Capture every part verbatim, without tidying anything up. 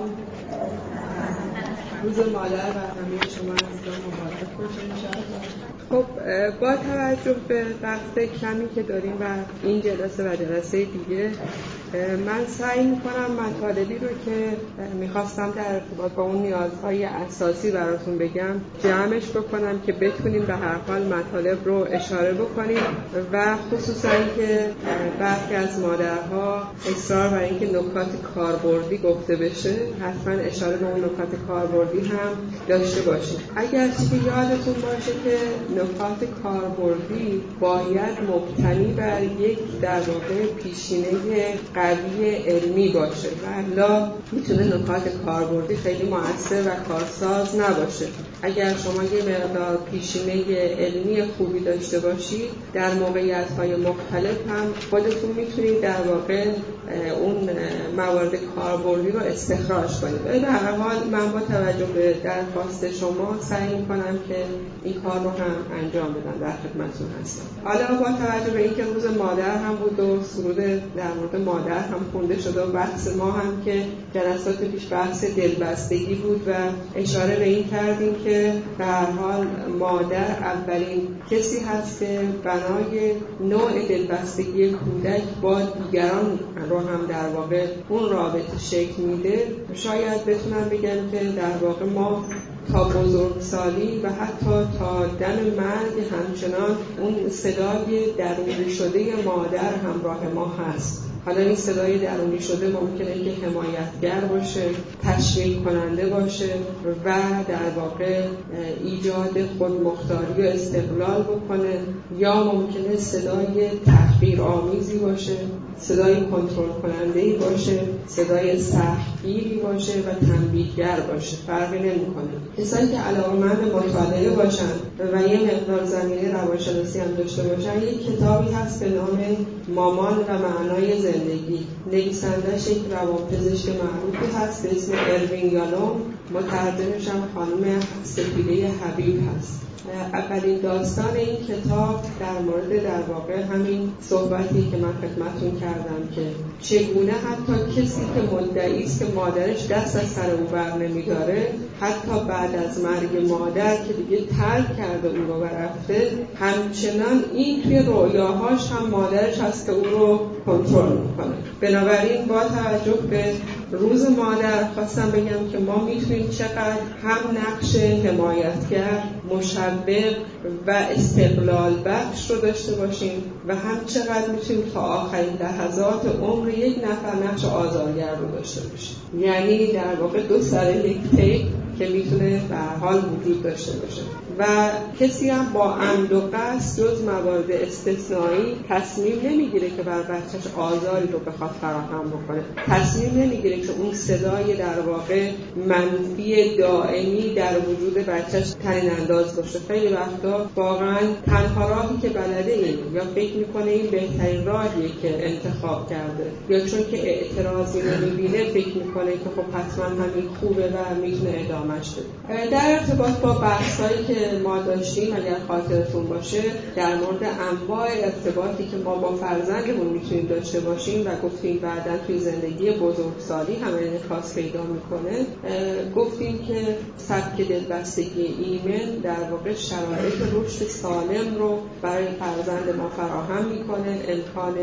روز مادر و همه شما عزیزان مبارک باشه انشاءالله. خب با توجه به وقت کمی که داریم و این جلسه و جلسه دیگه، من سعی میکنم مطالبی رو که میخواستم در ارتباط با اون نیازهای اساسی براتون بگم جمعش بکنم که بتونیم به هر حال مطالب رو اشاره بکنیم و خصوصا که برخی از مادرها اصرار بر اینکه نکات کاربردی گفته بشه، حتما اشاره به اون نکات کاربردی هم داشته باشیم. اگر چه یادتون باشه که نکات کاربردی باید مبتنی بر یک در واقع پیشینه قوی علمی باشه و الا میتونه نکات کاربردی خیلی مؤثر و کارساز نباشه. اگر شما یه مقدار پیشینه علمی خوبی داشته باشید، در موقعیت‌های مختلف هم خودتون میتونید در واقع اون موارد کاربردی رو استخراج کنید. ولی به هر حال من با توجه به درخواست شما سعی میکنم که این کار رو هم انجام بدم، در خدمتتون هستم. حالا با توجه به اینکه روز مادر هم بود و سرود در مورد مادر هم خونده شده و بحث ما هم که جلسات پیش بحث دلبستگی بود و اشاره به این کردیم که به هر حال مادر اولین کسی هست که بنای نوع دلبستگی کودک با دیگران رو هم در واقع اون رابطه شکل میده. شاید بتونم بگم که در واقع ما تا بزرگسالی و حتی تا دم مرگ همچنان اون صدای درونی شده مادر همراه ما هست. حالا این صدای درونی شده ممکنه که حمایتگر باشه، تشویق کننده باشه و در واقع ایجاد خودمختاری و استقلال بکنه، یا ممکنه صدای تحقیرآمیزی باشه، صدای کنترل کننده‌ای باشه، صدای سختگیری باشه و تنبیهگر باشه. فرقی نمی‌کنه. کسایی که علاقه‌مند به مطالعه باشن و یه مقدار زمینه روانشناسی هم داشته باشن، یک کتابی هست به نام مامان و معنای زندگی. نویسنده‌اش یک روانپزشک معروفی هست به اسم اروین یالوم، مترجمش هم خانم سپیده حبیب هست. اولین داستان این کتاب در مورد در واقع همین صحبتی که من خدمتتون کردم که چگونه حتی کسی که مدعی است که مادرش دست از سر او بر نمی‌داره، حتی بعد از مرگ مادر که دیگه ترک کرده او رو و رفته، همچنان این توی رویاهاش هم مادرش هست که او رو کنترل میکنه. بنابراین با توجه به روز مادر خواستم بگم که ما میتونیم چقدر هم نقش حمایتگر، مشوق و استقلال بخش رو داشته باشیم و هم چقدر میتونیم تا آخرین لحظات عمر یک نفر نقش آزارگر رو داشته باشیم. یعنی در واقع دو سر یک تیپ که میتونه به هر حال وجود داشته باشه و کسی هم با عمد و قصد جز موارد استثنایی تصمیم نمیگیره که بر بچهش آزاری رو بخواد فراهم بکنه. تصمیم نمیگیره که اون صدای در واقع منفی دائمی در وجود بچهش تعیین انداز باشه. خیلی وقتا واقعا تنها راهی که بلده این یا فکر میکنه این بهترین راهیه که انتخاب کرده، یا چون که اعتراضی نمیبینه فکر میکنه که خب حتما همین خوبه و میتونه ادامهش بده. در ارتباط با بحثایی که ما داشتیم اگر خاطرتون باشه در مورد انواع ارتباطی که ما با فرزندمون میتونیم داشته باشیم و گفتیم بعداً توی زندگی بزرگسالی هم انعکاس پیدا میکنه، گفتیم که سبک دلبستگی ایمن در واقع شرایط رشد سالم رو برای فرزند ما فراهم میکنه، امکان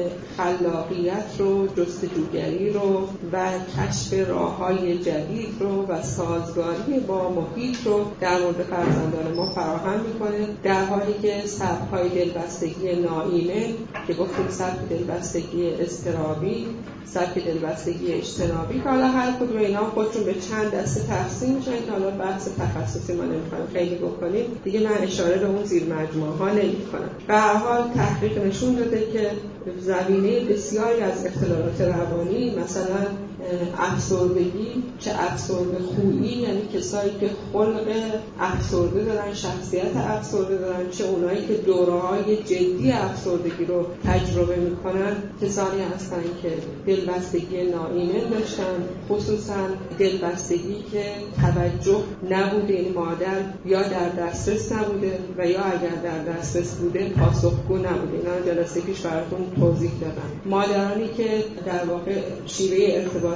خلاقیت رو، جستجوگری رو و کشف راههای جدید رو و سازگاری با محیط رو در مورد فرزندان ما فراهم میکنه، در حالی که سبک‌های دلبستگی ناایمن که گفتیم سبک دلبستگی اضطرابی، سبک دلبستگی اجتنابی، که حالا هر کدوم اینا خودشون به چند دسته تقسیم میشن که حالا بحث تخصصی ما نمیخوایم خیلی بکنیم دیگه، من اشاره به اون زیر مجموعه ها نمیکنم. به هر حال تحقیق نشون داده که زمینه بسیاری از اختلالات روانی، مثلا افسردگی، چه افسرده خویی یعنی کسایی که خلق افسرده دارن، شخصیت افسرده دارن، چه اونایی که دوره‌های جدی افسردگی رو تجربه میکنن، کسانی هستن که دلبستگی ناایمن داشتن، خصوصا دلبستگی که توجه نبوده، این مادر یا در دسترس نبوده و یا اگر در دسترس بوده پاسخگو نبوده. اینا رو جلسه پیش براتون توضیح دادم. مادرانی که در واقع شیوه ارتباط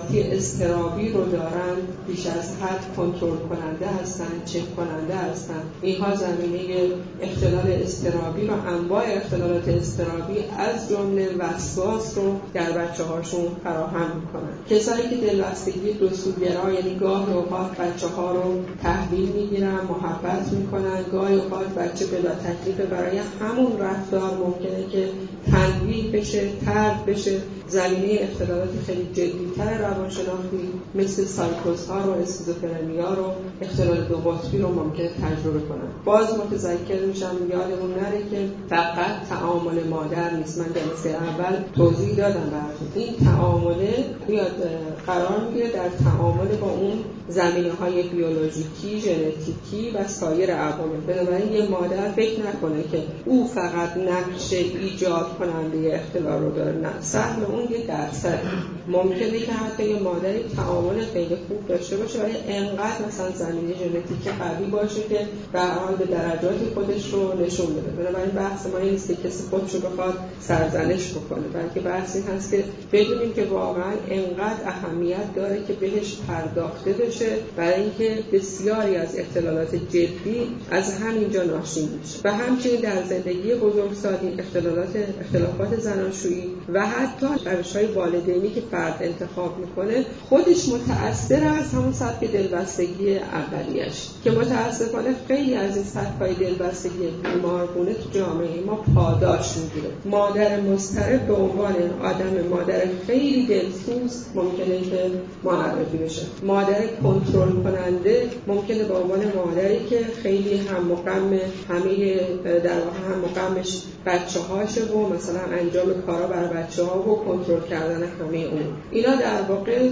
اختلالاتی اضطرابی رو دارن بیش از حد کنترل کننده هستن، چک کننده هستن. اینها زمینه اختلال اضطرابی و انواع اختلالات اضطرابی از جمله وسواس رو در بچه‌هاشون فراهم میکنن. کسایی که دلبستگی دو سوگرا، یعنی گاهی اوقات بچه‌ها رو تحویل میگیرن، محبت میکنن، گاهی اوقات بچه بلا تکلیف برای همون رفتار ممکنه که تنبیه بشه، طرد بشه. زمینه اختلالات خیلی جدی‌تر روانشناختی مثل سایکوزها رو، اسکیزوفرنیا رو، اختلال دو قطبی رو ممکنه تجربه کنن. باز متذکر میشم یادمون نره که فقط تعامل مادر نیست. من جلسه اول توضیح دادم براتون این تعامله بیاد قرار میگیره در تعامل با اون زمینه‌های بیولوژیکی، ژنتیکی و سایر عوامل. بنابراین یه مادر فکر نکنه که او فقط نقش ایجاد کننده اختلال رو داره. نه، سهم اون یه درصد. ممکنه که حتی یه مادری تعامل خیلی خوب داشته باشه ولی انقدر مثلا زمینه ژنتیکی قوی باشه که به هر حال به درجات خودش رو نشون بده. بنابراین بحث ما این نیست که کسی خودش رو بخواد سرزنش بکنه، بلکه بحث این هست که بدونیم که واقعا انقدر اهمیت داره که بهش پرداخته بشه، برای اینکه بسیاری از اختلالات جدی از همینجا ناشی میشه. و همچنین در زندگی بزرگسالی اختلالات اختلافات زناشویی و حتی روش‌های والدینی که فرد انتخاب میکنه خودش متأثر از همون سبک دلبستگی اولیش که متأسفانه خیلی از این سبک‌های دلبستگی بیمارگونه تو جامعه ما پاداش میگیره. مادر مضطرب به عنوان آدم مادر خیلی دلسوز ممکنه که معرفی بشه. مادر کنترل کننده ممکنه به عنوان مادری که خیلی هم مقام همه در واقع هم مقامش بچه‌هاشه و مثلا انجام کارا برای بچه‌ها و کنترل کردن همه اون. اینا در واقع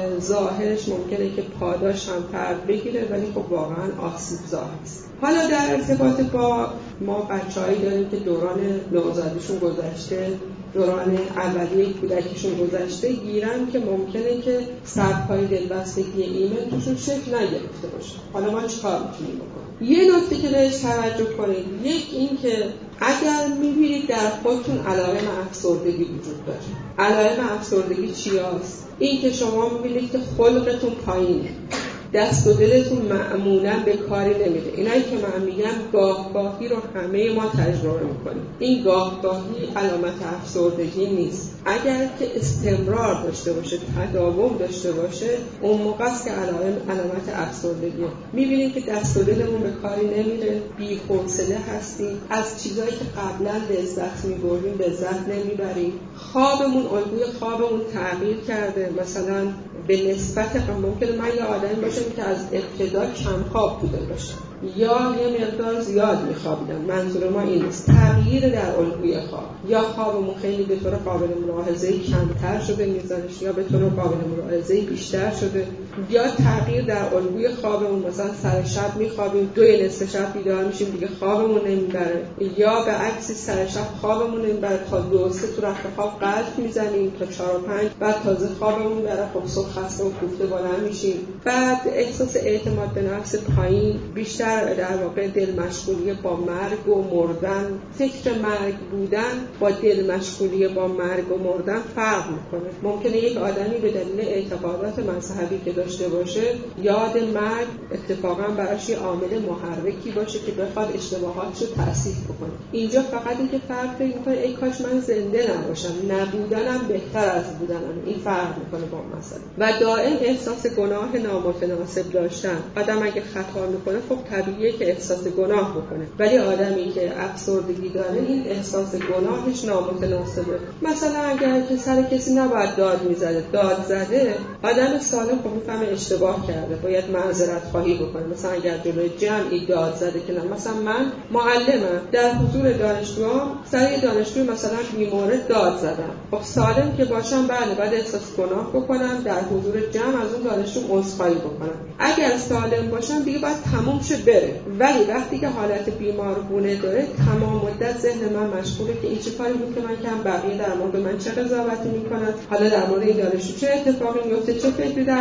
ظاهرش ممکنه که پاداش هم فرد بگیره ولی خب واقعا آسیب‌زا هست. حالا در ارتباط با ما بچه‌هایی داریم که دوران نوزادیشون گذشته، دوران اولیه کودکیشون گذشته، گیرن که ممکنه که سبک‌های دلبستگی ایمن توشون شکل نگرفته باشه. حالا ما چیکار میتونیم بکنیم؟ یه نکته که بهش توجه کنید، یک این که اگر می‌بینید در خودتون علائم افسردگی وجود داره. علائم افسردگی چی هست؟ این که شما می‌بینید که خلقتون پایینه، دست و دلتون معمولاً به کاری نمیده. اینایی که من میگم گاه گاهی رو همه ما تجربه میکنیم. این گاه گاهی علامت افسردگی نیست. اگر که استمرار داشته باشه، تداوم داشته باشه، اون موقع است که علائم علامت افسردگیه. میبینید که دست و دلمون به کاری نمیره، بی‌حوصله هستیم، از چیزایی که قبلا لذت میبردیم لذت نمیبریم، خوابمون، الگوی خوابمون تغییر کرده. مثلا به نسبت ممکنه من یه آدمی باشم که از ابتدا کم خواب بوده باشم یا یه مقدار زیاد میخوابیدم. منظور ما این است تغییر در الگوی خواب، یا خوابمون خیلی به طور قابل ملاحظه‌ای کمتر شده میزانش، یا به طور قابل ملاحظه‌ای بیشتر شده، یا تغییر در الگوی خوابمون، مثلا سر شب میخوابیم، دوی نصف شب بیدار میشیم دیگه خوابمون نمیبره، یا به عکس سر شب خوابمون نمیبره تا دو سه تو رخت خواب قلط میزنیم تا چهار و پنج، بعد تازه خوابمون بره، خب صبح خسته و کوفته بلند میشیم. بعد احساس اعتماد به نفس پایین، بیشتر در واقع دل مشغولی با مرگ و مردن، فکر مرگ بودن با دل مشغولی با مرگ و مردن فرق میکنه. ممکنه یک آدمی به دلیل اعتقادات مذهبی که داشته باشه یاد مرگ اتفاقا براش یه عامل محرکی باشه که بخواد اشتباهاتش رو تصحیح بکنه. اینجا فقط اینکه فرق میکنه ای کاش من زنده نباشم، نبودنم بهتر از بودنم. این فرق میکنه با مسئله. و دائم احساس گناه نامتناسب داشتن. آدم اگه خطا میکنه خب طبیعیه که احساس گناه بکنه، ولی آدمی که افسردگی داره این احساس گناهش نامتناسبه. مثلا اگر که سر کسی نباید داد میزده داد زده، آدم سالم خب میفهمه اشتباه کرده، باید معذرت خواهی بکنه. مثلا اگر جلوی جمعی داد زده که نه، مثلا من معلمم در حضور دانشجوام سر یه دانشجوی مثلا بیمورد داد زدم، خب سالم که باشم بله بعد احساس گناه بکنم، در حضور جمع از اون دانشجو عذرخواهی بکنم. اگر سالم باشم دیگه باید تموم شه بره. ولی وقتی که حالت بیمارگونه داره تمام مدت ذهن من مشغوله که این چه کاری بود که من کردم، بقیه در مورد من چه قضاوتی میکنن، حالا در مورد این دانشجو چه اتفاقی میفته، چه فکری در مورد من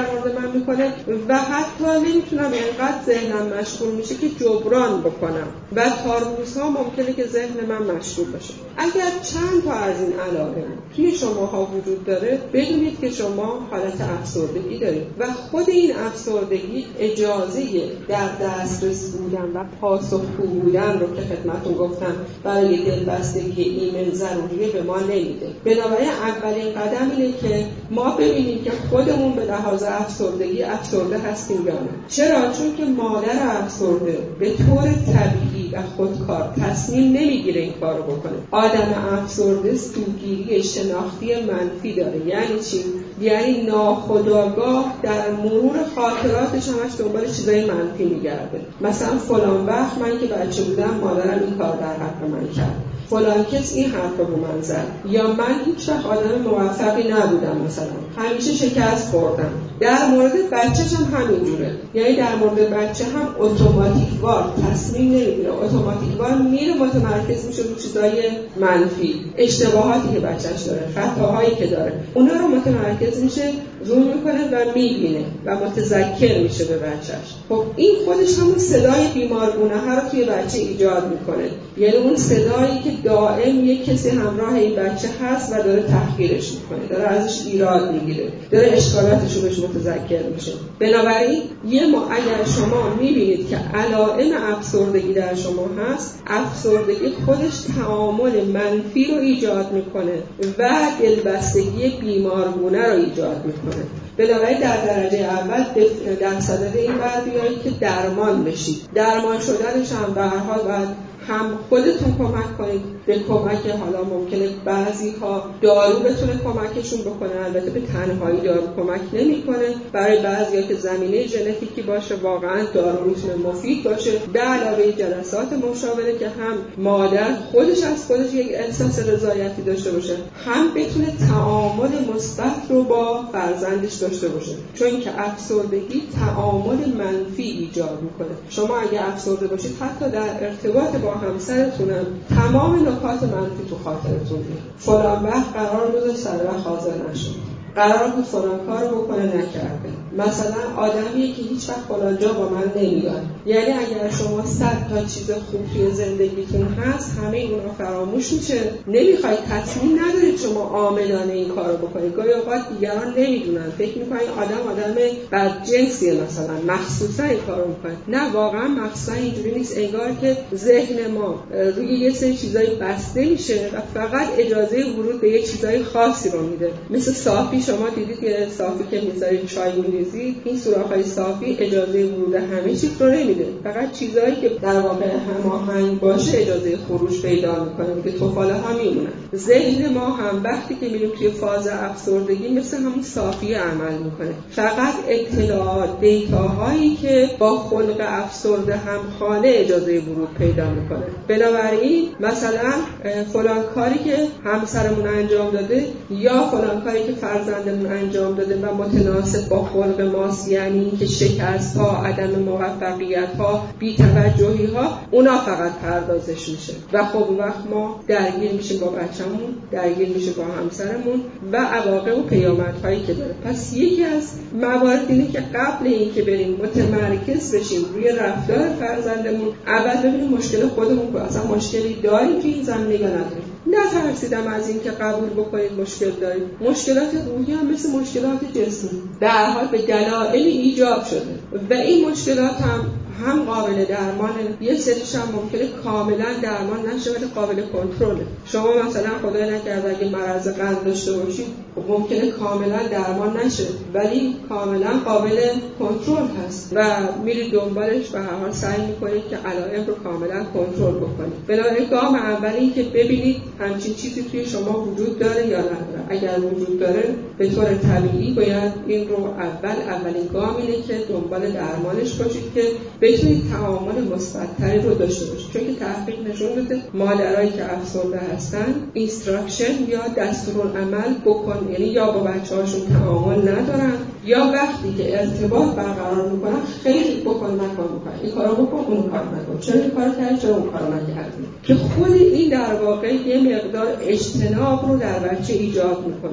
فراهم میکنه و حتی نمیتونم اینقدر ذهنم مشغول میشه که جبران بکنم و تا روزها ممکنه که ذهن من مشغول باشه. اگر چند تا از این علائم توی شماها وجود داره، بدونید که شما حالت افسردگی دارید و خود این افسردگی اجازه در دسترس بودن و پاسخگو بودن رو که خدمتتون گفتم برای دلبستگی ایمن ضروریه به ما نمیده. بنابراین اولین قدم اینه که ما ببینیم که خودمون به لحاظ افسردگی افسرده هستیم یا نه. چرا؟ چون که مادر افسرده به طور طبیعی و خودکار تصمیم نمیگیره این کارو بکنه. آدم افسرده سوگیری شناختی منفی داره. یعنی چی؟ یعنی ناخودآگاه در مرور خاطراتش همش دنبال چیزای منفی میگرده. مثلا فلان وقت من که بچه بودم مادرم این کار در حق من کرد، فلان کس این حرف رو من زد، یا من هیچ وقت آدم موفقی نبودم، مثلا همیشه شکست خوردم. در مورد بچه‌ش هم همینجوره. یعنی در مورد بچه هم اتوماتیک وار تصمیم نمیگیره، اتوماتیک وار میره متمرکز میشه رو چیزای منفی، اشتباهاتی که بچه‌ش داره، خطاهایی که داره، اونا رو متمرکز میشه زوم میکنه و میبینه و متذکر میشه به بچه‌ش. خب این خودش همون صدای بیمارگونه ها رو توی بچه ایجاد میکنه. یعنی اون صدایی که دائم یک کسی همراه این بچه هست و داره تحقیرش میکنه، داره ازش ایراد میگیره، داره اشکالاتش رو بهش متذکر میشه. بنابراین یه ما اگر شما میبینید که علائم افسردگی در شما هست، افسردگی خودش تعامل منفی رو ایجاد میکنه و دلبستگی بیمارگونه رو ایجاد میکنه. بنابراین در درجه اول در صدد این باید بیایید که درمان بشید. درمان شدنش هم به هر حال باید هم خودتون کمک کنید به کمک، حالا ممکنه بعضی ها دارو بتونه کمکشون بکنه، البته به تنهایی دارو کمک نمیکنه. برای بعضی ها که زمینه ژنتیکی باشه واقعا دارو میتونه مفید باشه، به علاوه جلسات مشاوره که هم مادر خودش از خودش یک احساس رضایتی داشته باشه، هم بتونه تعامل مثبت رو با فرزندش داشته باشه. چون که افسردگی تعامل منفی ایجاد میکنه. شما اگه افسرده باشید حتی در ارتباط با همسرتونم تمام نکات منفی تو خاطرتون میاد. فلان وقت قرار بود سر وقت حاضر نشد، قرار بود فلان کار بکنه نکرده، مثلا آدمیه که هیچ وقت فلان جا با من نمیاد. یعنی اگر شما صد تا چیز خوب توی زندگیتون هست، همه اونا فراموش میشه، نمیخواید، تصمیم ندارید شما عاملانه این کارو بکنید. گاهی اوقات دیگران نمیدونن، فکر میکنن آدم آدم بدجنسیه مثلا مخصوصا این کارو میکنه. نه، واقعا مخصوصا اینجوری نیست. انگار که ذهن ما روی یه سری چیزای بسته میشه و فقط اجازه ورود به یه چیزای خاصی رو میده. مثل صافی، شما دیدید که صافی که میذارید چای میریزید، این سوراخ‌های صافی اجازه ورود همه چیز رو نمیده، فقط چیزایی که در واقع هماهنگ باشه اجازه خروج پیدا میکنه که توفاله ها میمونن. ذهن ما هم وقتی که میریم توی فاز افسردگی مثل همون صافی عمل میکنه، فقط اطلاعات، دیتاهایی که با خلق افسرده هم خانه اجازه ورود پیدا میکنه. بنابراین مثلا فلان کاری که همسرمون انجام داده یا فلان کاری که فرزندمون انجام داده و متناسب با خلق ماست، یعنی که شکست ها، عدم موفقیت ها، بی‌توجهی ها، اونا فقط پردازش میشه و خب اون وقت ما درگیر میشیم با بچه‌مون، درگیر میشیم با همسرمون و عواقب و پیامدهایی که داره. پس یکی از موارد اینه که قبل اینکه بریم متمرکز بشیم روی رفتار فرزندمون، اول ببینیم مشکل خودمون که اصلا مشکلی داریم که این زمینه یا نداریم. نترسیدم از این که قبول بکنید مشکل دارید. مشکلات روحی هم مثل مشکلات جسمی در حال به دلایل ایجاد شده و این مشکلات هم هم قابل درمانه، یه سریش هم ممکنه کاملا درمان نشه ولی قابل کنترله. شما مثلا خدای نکرده اگه مرض قند داشته باشید ممکنه کاملا درمان نشه ولی کاملا قابل کنترل هست و میرید دنبالش و هر حال سعی میکنید که علائم رو کاملا کنترل بکنید. بنابراین گام اول این که ببینید همچین چیزی توی شما وجود داره یا نداره. اگر وجود داره به طور طبیعی باید این رو اول اولین گام اینه که دنبال درمانش باشید که بتونید تعامل مثبت‌تری رو داشته باشید. چون که تحقیق نشون داده مادرایی که افسرده هستن اینستراکشن یا دستورالعمل بکن، یعنی یا با بچه‌هاشون تعامل ندارن یا وقتی که ارتباط برقرار میکنن خیلی بکن نکن میکنن، این کارو بکن اون کارو نکن، چرا این کارو کردی چرا اون کارو نکردی، که خود این در واقع یه مقدار اجتناب رو در بچه ایجاد میکنه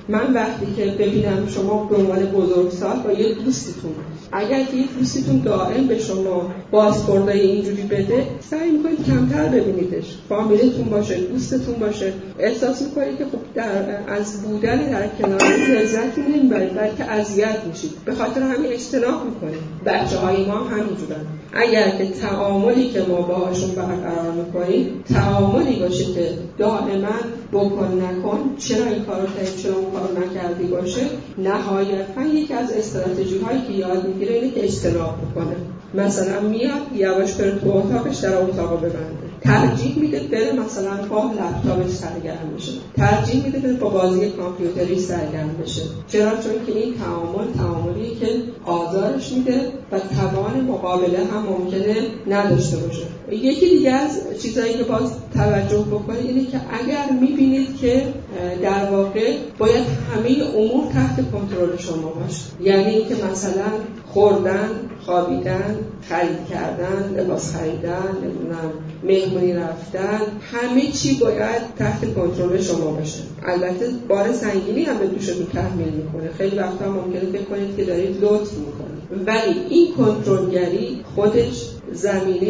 من وقتی که ببینم شما به عنوان بزرگسال با یه دوستتون، اگر که یه دوستتون دائم به شما بازخوردای اینجوری بده، سعی میکنید کمتر ببینیدش. فامیلتون باشه، دوستتون باشه، احساس میکنید که خب در از بودن در کنارش لذت نمیبرید بلکه اذیت میشید، به خاطر همین اجتناب میکنید. بچه‌های ما هم همینجورن. اگر که تعاملی که ما باهاشون برقرار میکنیم تعاملی باشه که دائما بکن نکن، چرا این کارو کردی، چرا اون کارو نکردی باشه، نهایتاً یکی از استراتژی هایی که یاد میگیره اینه که اجتناب بکنه. مثلا میاد یواش بره تو اتاقش، در اتاقو ببنده، ترجیح میده بره مثلا با لپتاپش سرگرم بشه، ترجیح میده بره با بازی کامپیوتری سرگرم بشه. چرا؟ چون که این تعامل تعاملیه که آزارش میده و توان مقابله هم ممکنه نداشته باشه. یکی دیگه از چیزایی که باز توجه بکنید اینه که اگر میبینید که در واقع باید همه امور تحت کنترل شما باشه، یعنی اینکه مثلا خوردن، خوابیدن، خرید کردن، لباس خریدن، نمیدونم مهمونی رفتن، همه چی باید تحت کنترل شما باشه. البته بار سنگینی هم به دوشتون تحمیل میکنه. خیلی وقتا ممکنه فکر کنید که دارید لطف میکنید، ولی این کنترلگری خودش زمینه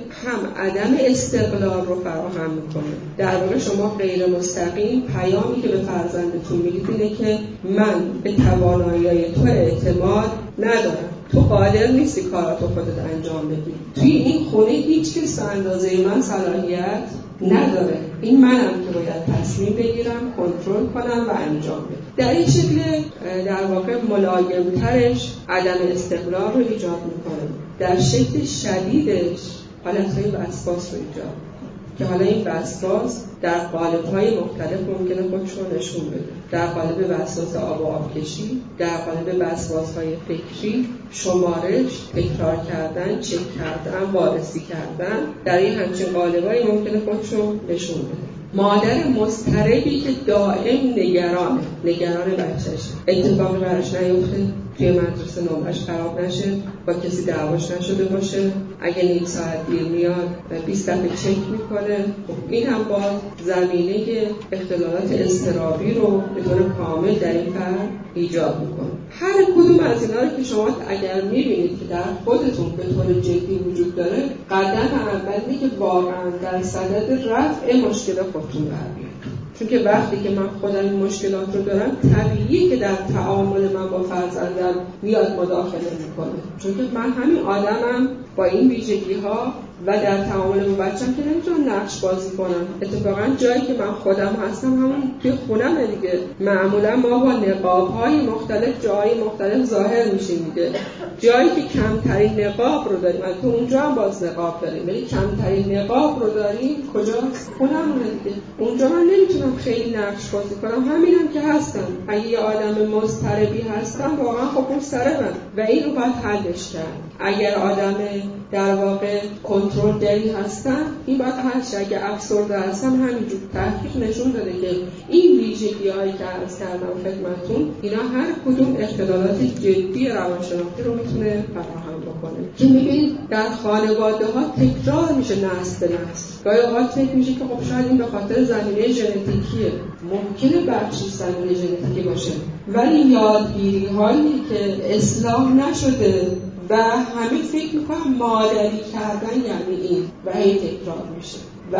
هم عدم استقلال رو فراهم میکنه. در واقع شما غیر مستقیم پیامی که به فرزندتون میدید اینه که من به توانایی تو اعتماد ندارم، تو قادر نیستی کاراتو خودت انجام بدی، توی این خونه هیچ کس به اندازه من صلاحیت نداره، این منم که باید تصمیم بگیرم، کنترل کنم و انجام بدم. در این شکل در واقع ملایم‌ترش عدم استقلال رو ایجاد میکنه. در شکل شدیدش حالتهای وسواس رو ایجاد میکنه که حالا این وسواس در قالب‌های مختلف ممکنه خودش رو نشون بده. در قالب وسواس آب و آبکشی، در قالب وسواس‌های فکری، شمارش، تکرار کردن، چک کردن، وارسی کردن، در این همچین قالب‌هایی ممکنه خودش رو نشون بده. مادر مضطربی که دائم نگرانه، نگران بچه‌ش، اتفاقی براش نیفته، توی مدرسه نمرش خراب نشه، با کسی دعواش نشده باشه، اگه نیم ساعت دیر میاد بیست دفعه چک میکنه. خب این هم باز زمینه اختلالات اضطرابی رو به طور کامل در این فرد ایجاد میکنه. هر کدوم از اینا رو که شما اگر میبینید که در خودتون به طور جدی وجود داره، قدم اولی که واقعا در صدد رفع مشکل خودتون برمیاد. چون که وقتی که من خودم این مشکلات رو دارم، طبیعیه که در تعامل من با فرزندم میاد مداخله میکنه. چون که من همین آدمم با این ویژگی ها و در تعامل با بچه‌م که نمیتونم نقش بازی کنم. اتفاقا جایی که من خودم هستم همون توی خونمه دیگه. معمولا ما با نقاب‌های مختلف جای مختلف ظاهر میشیم دیگه. جایی که کمترین نقاب رو داریم، البته اونجا هم باز نقاب داریم، ولی کمترین نقاب رو داریم کجاست؟ خونمونه دیگه. اونجا من نمیتونم خیلی نقش بازی کنم. همینم که هستم. اگه یه آدم مضطربی هستم، واقعا خب اون سر من و این رو باید حلش کرد. اگر آدم در واقع کنترلگری هستم، این باید حل شه. اگر افسرده هستم، همینجور تحقیق نشون داده که این ویژگی‌هایی که عرض کردم خدمتتون، اینا هر کدوم اختلالات جدی روانشناختی رو میتونه فراهم بکنه. که میبینید در خانواده‌ها تکرار میشه نسل به نسل. گاهی اوقات فکر میشه که خب شاید این به خاطر زمینه ژنتیکیه. ممکنه بخشی زمینه ژنتیکی باشه، ولی یادگیری هایی که اصلاح نشده و همه فکر میکنم مادری کردن یعنی این و این تکرار میشه و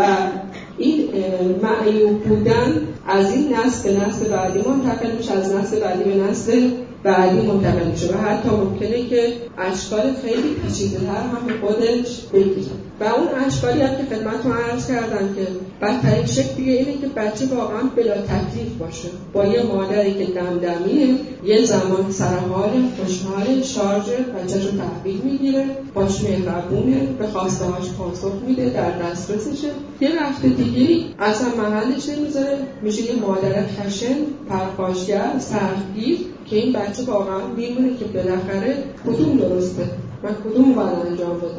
این معیوب بودن از این نسل به نسل بعدی منتقل میشه، از نسل بعدی به نسل بعدی منتقل میشه و حتی ممکنه که اشکال خیلی پیچیده‌تر هم به خودش بگیره. و اون اشکالی هم که خدمتتون عرض کردم که بدترین شکل دیگه اینه که بچه واقعا بلا تکلیف باشه، با یه مادری که دمدمیه، یه زمان سرحال، خوشحال، شارژ، بچه‌شو تحویل میگیره، باش مهربونه، به خواسته هاش پاسخ میده، در دسترسشه. یه وقت دیگه اصلا محلش نمیذاره، میشه یه مادر خشن، پرخاشگر، سختگیر که این بچه واقعا میمونه که بالاخره کدوم درسته و کدوم باید انجام بدن.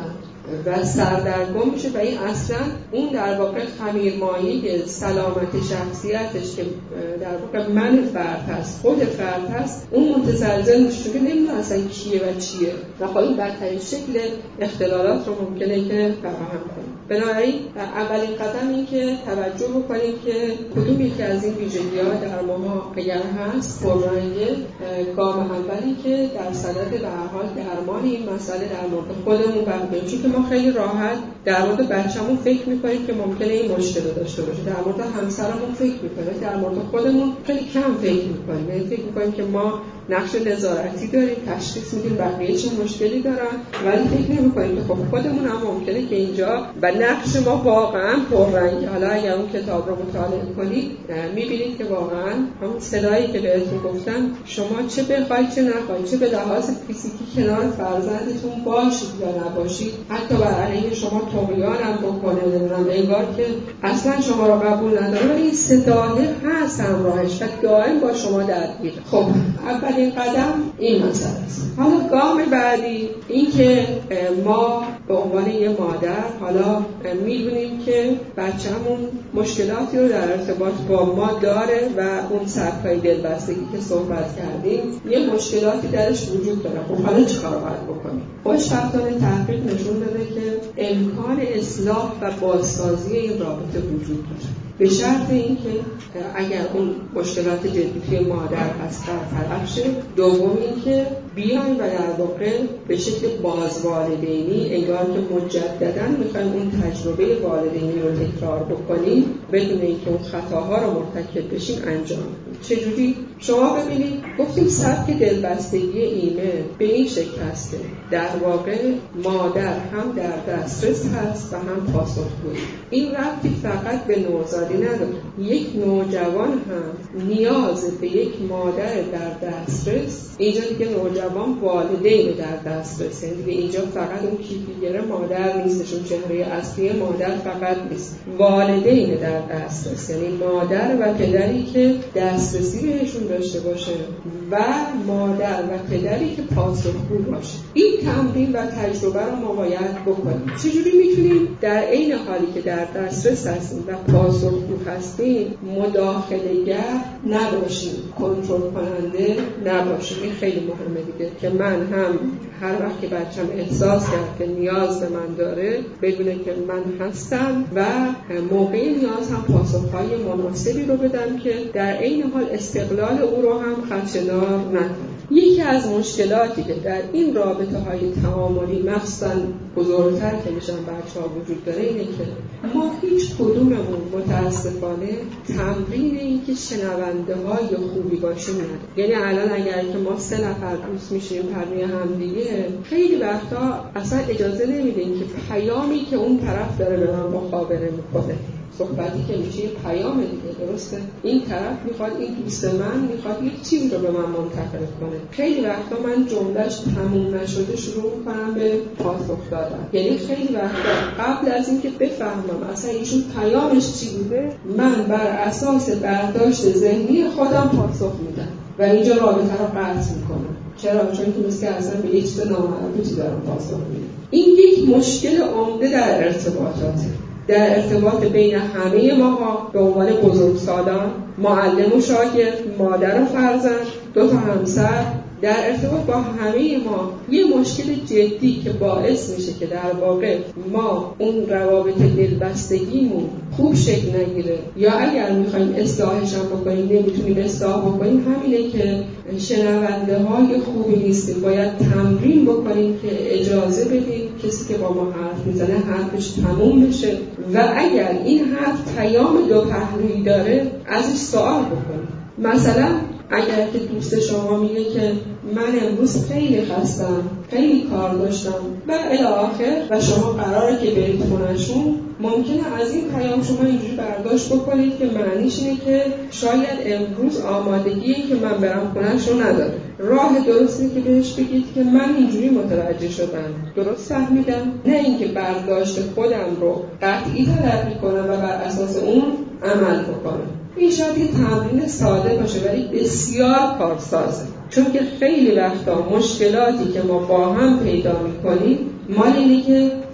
و سردرگم میشه و این اصلا اون در واقع خمیرمایی سلامت شخصیتش که در واقع من فرد هست، خود فرد هست، اون متزلزل میشه که نمیدونه اصلا کیه و چیه و خواهی بدترین شکل اختلالات رو ممکنه که فراهم کنه. بنابراین اولین قدم این که توجه بکنیم که کدوم یکی از این ویژگی‌ها در ما اگر هست پررنگه، گام اولی که در صدد به هر حال درمان این مسئله در مورد خودمون برداریم، چون که ما خیلی راحت در مورد بچه‌مون فکر می‌کنیم که ممکنه این مشکل داشته باشه، در مورد همسرمون فکر می‌کنیم، در مورد خودمون خیلی کم فکر می‌کنیم. یعنی فکر می‌کنیم که ما نقش نظارتی داریم، تشخیص میدیم بقیه چه مشکلی دارن، ولی فکر نمی‌کنیم که خب خودمون هم ممکنه که اینجا و نقش ما واقعا پررنگه. حالا اگر اون کتاب رو مطالعه کنید می‌بینید که واقعا همون صدایی که بهتون گفتم، شما چه بخواید چه نخواید، چه به لحاظ فیزیکی کنار فرزندتون باشید یا نباشید، حتی بر علیه شما طغیان هم بکنه، نمیدونم انگار که اصلا شما رو قبول نداره، ولی این صدای هست همراهش و دائم با شما درگیره. خب اولین قدم این مسئله است. حالا گام بعدی این که ما به عنوان یه مادر حالا میدونیم که بچه‌مون مشکلاتی رو در ارتباط با ما داره و اون سبکای دلبستگی که صحبت کردیم یه مشکلاتی درش وجود داره. خب حالا چیکار باید بکنیم؟ خوشبختانه تحقیق نشون داده که امکان اصلاح و بازسازی این رابطه وجود داره، به شرط اینکه اگر اون مشکلات جدی توی مادر هست برطرف شه. دوم اینکه بیایم و در واقع به شکل بازوالدینی انگار که مجددا میخوایم اون تجربه والدینی رو تکرار بکنیم بدون اینکه اون خطاها رو مرتکب بشیم انجام بدیم. چجوری؟ شما ببینید گفتیم سبک دلبستگی ایمن به این شکل هست که در واقع مادر هم در دسترس هست و هم پاسخگوی. این ربطی فقط به نوزادی نداره. یک نوجوان هم نیاز به یک مادر در دسترس، اینجا دیگه نوجوان والدین در دسترس، یعنی دیگه اینجا فقط اون کیفیگره مادر نیستش، اون چهره اصلی مادر فقط نیست، والدین در دسترس، یعنی مادر و پدری که دسترسی بهشون داشته باشه و مادر و پدری که پاسخگو باشه. این تمرین و تجربه رو ما باید بکنیم. چجوری میتونیم در عین حالی که در دسترس هستیم و پاسخگو هستیم مداخله‌گر نباشیم، کنترل کننده نباشیم؟ این خیلی مهمه دیگه که من هم هر وقت که بچم احساس کرد که نیاز به من داره بدونه که من هستم و موقع نیاز هم پاسخهای مناسبی رو بدم که در عین حال استقلال او رو هم خدشه‌دار نکنم. یکی از مشکلاتی که در این رابطه های تعاملی مخصوصاً بزرگتر که میشن بچه ها وجود داره اینه که ما هیچ کدوممون متاسفانه تمرین این که شنونده های خوبی باشیم نداریم. یعنی الان اگر که ما سه نفر دوست میشیم پروی هم دیگه، خیلی وقتا اصلا اجازه نمیدیم که پیامی که اون طرف داره به من مخابره میکنه، صحبتی که میشه یه پیام دیگه، درسته؟ این طرف میخواد، این دوست من میخواد یک چیزی رو به من منتقل کنه. خیلی وقتا من جملهش تموم نشده شروع میکنم به پاسخ دادن. یعنی خیلی وقتا قبل از اینکه بفهمم اصلا ایشون پیامش چی بوده، من بر اساس برداشت ذهنی خودم پاسخ میدم و اینجا رابطه رو قطع میکنم. چرا؟ چون که مثل اصلا به یک چیز نامربوطی دارم پاسخ میدم. این یک مشکل عمده در ارتباطاته، در ارتباط بین همه ماها به عنوان بزرگسالان، معلم و شاگرد، مادر و فرزند، دو تا همسر، در ارتباط با همه ما یه مشکل جدی که باعث میشه که در واقع ما اون روابط دلبستگیمون خوب شکل نگیره یا اگر میخوایم اصلاحش هم بکنیم نمیتونیم اصلاح بکنیم، همینه که شنونده های خوبی نیستیم. باید تمرین بکنیم که اجازه بدیم کسی که با ما حرف میزنه حرفش تموم بشه و اگر این حرف پیام دو پهلویی داره ازش سوال بکنیم. مثلا اگر که دوست شما میگه که من امروز خیلی خستم، خیلی کار داشتم و الی آخر و شما قراره که برید خونه‌شون، ممکنه از این پیام شما اینجوری برداشت بکنید که معنیش اینه که شاید امروز آمادگی که من برم خونه‌شون نداره. راه درستی که بهش بگید که من اینجوری متوجه شدم، درست فهمیدم، نه اینکه برداشت خودم رو قطعی تلقی کنم و بر اساس اون عمل بکنم. این شاید یه تمرین ساده باشه ولی بسیار کارسازه، چون که خیلی وقتا مشکلاتی که ما با هم پیدا می‌کنیم مال اینه که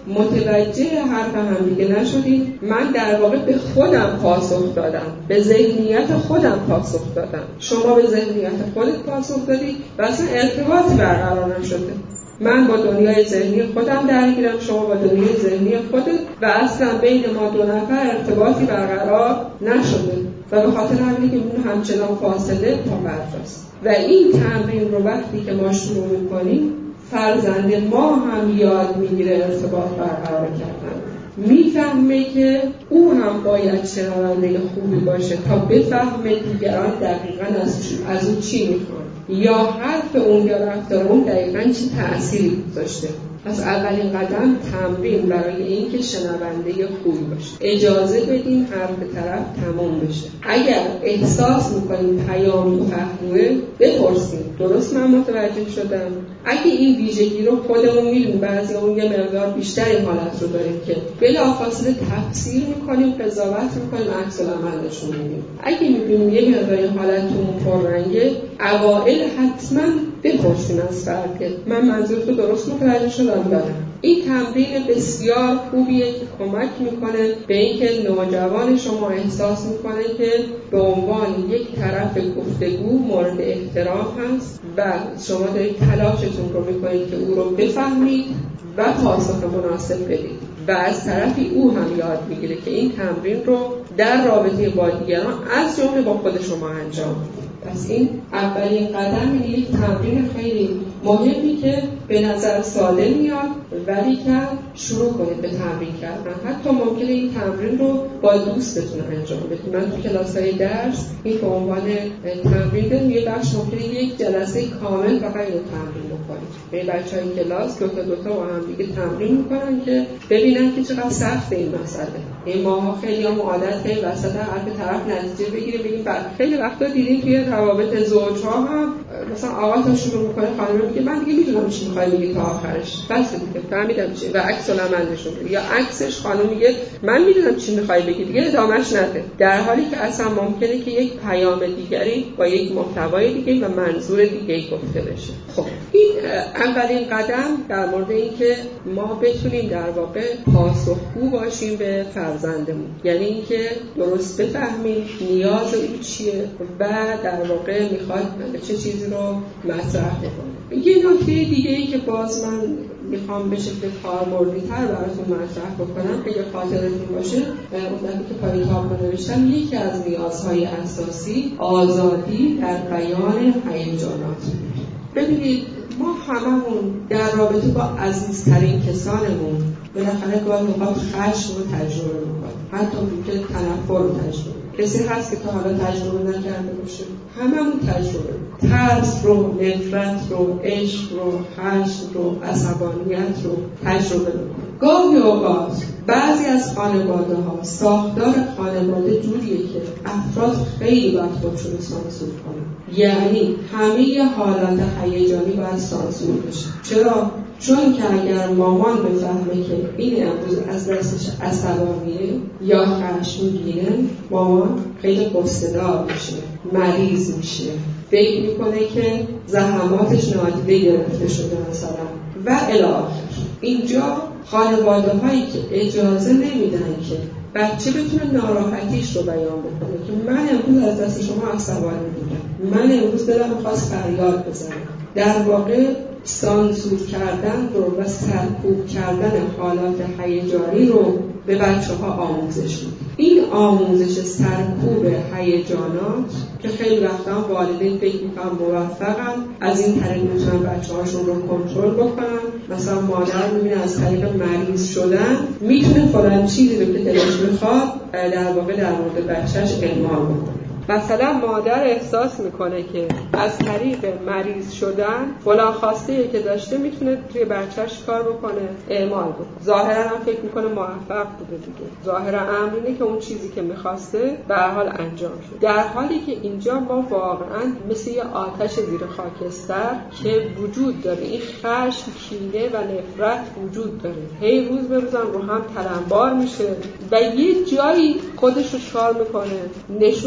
متوجه حرف همدیگه نشدیم. من در واقع به خودم پاسخ دادم، به ذهنیت خودم پاسخ دادم، شما به ذهنیت خودت پاسخ دادی و اصلا ارتباطی برقرار نشده. من با دنیای ذهنی خودم درگیرم، شما با دنیای ذهنی خودت و اصلا بین ما دو نفر ارتباطی برقرار نشده و به خاطر همینه که اون همچنان فاصله تا برجاست. و این تمرین رو وقتی که ما شروع می‌کنیم، فرزند ما هم یاد میگیره ارتباط برقرار کردن، میفهمه که او هم باید شنونده خوبی باشه تا بفهمه دیگران دقیقاً از, از او چی میخوان یا حرف اون یا رفتار اون دقیقاً چی تأثیری گذاشته. پس اولین قدم تمرین برای این که شنونده خوبی باشه. اجازه بدیم حرف طرف تمام بشه. اگر احساس میکنیم پیام مفهومه، بپرسیم درست من متوجه شدم؟ اگه این ویژگی رو خودمون میدونیم، بعضی اون یه مقدار بیشتری حالت رو داریم که بلافاصله تفسیر میکنیم، قضاوت میکنیم، عکس العمل نشون میدیم. اگه میبینیم یه مقدار حالتمون پررنگه، اوائل حتما بپرسیم از فرد من منظور تو درست متوجه شدم دارم. این تمرین بسیار خوبیه که کمک میکنه به اینکه نوجوان شما احساس میکنه که به عنوان یک طرف گفتگو مورد احترام هست و شما دارید تلاشتون رو میکنید که او رو بفهمید و پاسخ مناسب بدید. و از طرفی او هم یاد میگیره که این تمرین رو در رابطه با دیگران از جمله با خود شما انجام بدید. پس این اولین قدم، یک تمرین خیلی مهمی که به نظر ساده میاد ولی که شروع کنید به تمرین کردن. حتی ممکنه این تمرین رو با دوستتون انجام بدید. من تو کلاس‌های درس این به عنوان تمرین دارم، یه بخش ممکنه یک جلسه کامل فقط اینو تمرین بکنید. به بچه‌های کلاس دو تا دو تا با هم دیگه تمرین میکنن که ببینن که چقدر سخته این مسئله. این ما خیلی هم عادت خیلی وسط حرف طرف نتیجه بگیریم بگیم بعد خیلی وقتا دیدیم توی روابط زوج‌ها هم مثلا آقا تا شروع میکنه خانم میگه من دیگه میدونم چی میخوای بگی تا آخرش، بس دیگه فهمیدم چی، و عکس العمل نشون میده. یا عکسش خانم میگه من میدونم چی میخوای بگی دیگه ادامهش نده، در حالی که اصلا ممکنه که یک پیام دیگری با یک محتوای دیگه و منظور دیگه‌ای گفته بشه. خب این اولین قدم در مورد این که ما بتونیم در واقع پاسخگو باشیم به فرزندمون، یعنی اینکه درست بفهمیم نیاز او چیه و در واقع میخواد چه چیزی رو مطرح بکنه. یه نکته دیگه ای که باز من میخوام به شکل کاربردی‌تر براتون مطرح بکنم اگه خاطرتون باشه، اون دفعه که پای کتاب رو نوشتم، یکی از نیازهای اساسی آزادی در بیان هیجانات. ببینید ما هممون در رابطه با عزیزترین کسانمون بالاخره گاهی اوقات خشم رو تجربه میکنیم، حتی ممکن تنفر رو تجربه. کسی هست که تا حالا تجربه نکرده باشه؟ هممون تجربه میکنیم. ترس رو، نفرت رو، عشق رو، خشم رو، عصبانیت رو تجربه میکنیم. گاهی اوقات بعضی از خانواده ها ساختار خانواده جوریه که افراد خیلی باید خودشون رو سانسور کنن، یعنی همه حالات هیجانی باید سانسور بشه. چرا؟ چون که اگر مامان بفهمه که این امروز از دستش عصبانیه یا خشمگینه، مامان خیلی غصه‌دار میشه، مریض میشه، فکر میکنه که زحماتش نادیده گرفته شده مثلا و الی آخر. اینجا خانواده هایی که اجازه نمیدن که بچه بتونه ناراحتیش رو بیان بکنه که من امروز از دست شما عصبانی بودم، من امروز دلم می‌خواست فریاد بزنم، در واقع سانسور کردن رو و سرکوب کردن حالات هیجانی رو به بچه ها آموزش میده. این آموزش سرکوب هیجانات که خیلی وقتا والدین فکر میکنن موفقن، از این طریق میتونن بچه هاشون رو کنترل بکنن. مثلا مادر میبینه از طریق مریض شدن میتونه فلان چیزی رو که دلش میخواد در واقع در مورد بچهش اعمال بکنه. مثلا مادر احساس میکنه که از طریق مریض شدن فلان خواسته که داشته میتونه توی بچهش کار بکنه، اعمال بکنه. ظاهرا هم فکر میکنه موفق بوده دیگه، ظاهرا امر اینه که اون چیزی که میخواسته به هر حال انجام شد، در حالی که اینجا ما واقعا مثل یه آتش زیر خاکستر که وجود داره، این خشم، کینه و نفرت وجود داره، هی روز به روز رو هم تلمبار میشه و یه جایی خودش رو چار میکنه، نشون میده و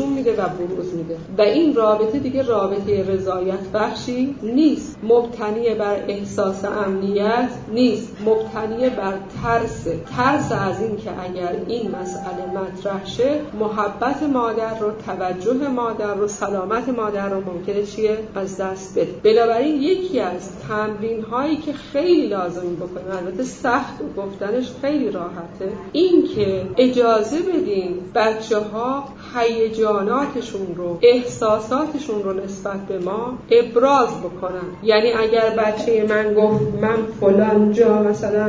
بیشتر بروز میده و این رابطه دیگه رابطه رضایت بخشی نیست، مبتنی بر احساس امنیت نیست، مبتنی بر ترس ترس از این که اگر این مسئله مطرح شه محبت مادر رو، توجه مادر رو، سلامت مادر رو ممکنه چیه از دست بده. بنابراین یکی از تمرین هایی که خیلی لازم بکنه، البته سخت گفتنش خیلی راحته، این که اجازه بدین بچه ها هیجاناتشون رو، احساساتشون رو نسبت به ما ابراز بکنن. یعنی اگر بچه من گفت من فلان جا مثلا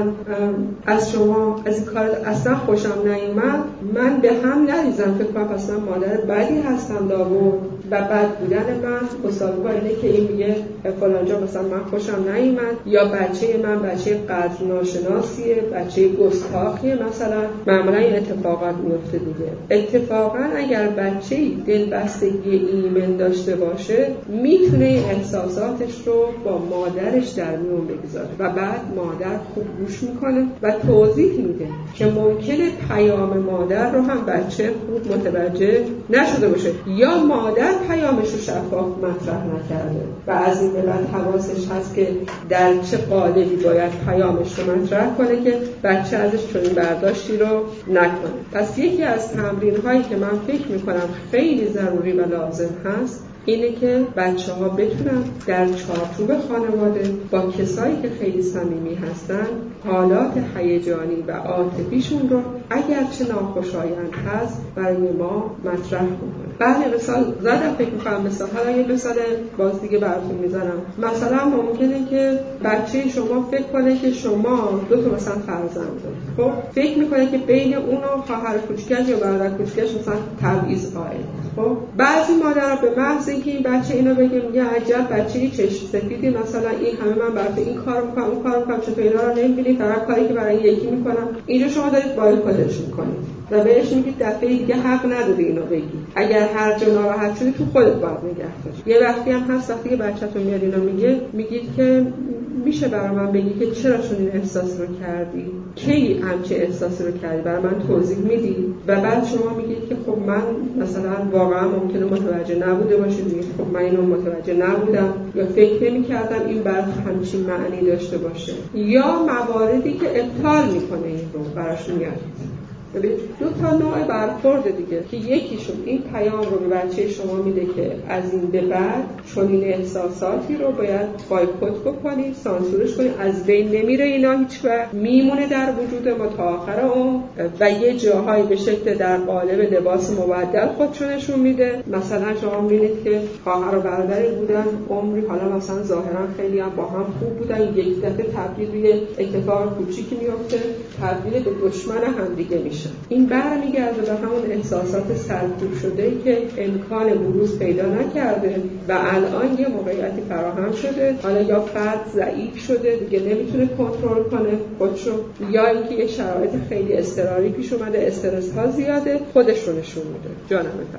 از شما از این کار اصلا خوشم نیومد، من به هم نریزم فکر کنم اصلا مادر بدی هستم داوود و بد بودن من مسابقه اینه که این میگه فلان جا مثلا من خوشم نیومد، یا بچه من بچه قدر ناشناسیه، بچه گستاخیه مثلا. معمولا این اتفاقات میفته دیگه. اتفاقا اگر بچه دلبستگی ایمن داشته باشه میتونه این احساساتش رو با مادرش در میون بگذاره و بعد مادر خوب گوش میکنه و توضیح میده که ممکنه پیام مادر رو هم بچه خوب متوجه نشده باشه یا مادر پیامش رو شفاف مطرح نکرده و از این به بعد حواسش هست که در چه قالبی باید پیامش رو مطرح کنه که بچه ازش چنین برداشتی رو نکنه. پس یکی از تمرین هایی که من فکر میکنم خیلی ضروری و لازم هست اینه که بچه ها بتونن در چارچوب خانواده با کسایی که خیلی صمیمی هستن حالات هیجانی و عاطفیشون رو اگرچه ناخوشایند هست برای ما مطرح کنن. بله مثال زدم فکر میکنم مثال حالا یه مثال باز دیگه براتون میزنم. مثلا ممکنه که بچه شما فکر کنه که شما دو تا مثلا فرزند دارید، خب فکر میکنه که بین اون و خواهر کوچکش یا برادر کوچکش مثلا تبعیض قائل. خب بعضی مادرها به محض اینکه این بچه اینو بگه میگه عجب بچه چشم سفیدی، مثلا این همه من برای این کارو میکنم اون کارو میکنم چطور اینا رو نمیبینی، فقط کاری که برای یکی میکنم. اینجا شما دارید بایکوتش میکنید و بهش میگید دفعه دیگه حق نداری اینو بگی، اگر هر جا ناراحت شدی تو خودت باید نگه داری. یه وقتی هم هست وقتی که بچه‌تون میاد اینو میگه میگید که میشه برای من بگی که چرا چون این احساس رو کردی، کی همچه احساسی رو کردی، برای من توضیح میدی و بعد شما میگید که خب من مثلا واقعا ممکنه متوجه نبوده باشید، میگید خب من اینو متوجه نبودم یا فکر نمی‌کردم این برای همچین معنی داشته باشه، یا مواردی که ابطال میکنه این رو براش میارید. ببینید دو تا نوع برخورد دیگه که یکیشون این پیام رو به بچه شما میده که از این به بعد چون این احساساتی رو باید بایکوت بکنی، سانسورش کنی، از بین نمیره اینا هیچ وقت، میمونه در وجود ما تا آخر عمر و یه جاهایی به شکل در قالب لباس مبدل خودشو نشون میده. مثلا شما میبینید که خواهر و برادری بودن عمری، حالا مثلا ظاهرا خیلی هم با هم خوب بودن، یک دفعه تبدیل به اتفاق کوچیکی میفته، تبدیل به دشمن هم دیگه میشه. این برمیگرده به همون احساسات سرکوب شده که امکان بروز پیدا نکرده و الان یه موقعیتی فراهم شده، حالا یا فرد ضعیف شده دیگه نمیتونه کنترل کنه خودشو، یا اینکه یه شرایط خیلی اضطراری پیش اومده، استرس ها زیاده، خودش رو نشون میده. جانم بفرمایید.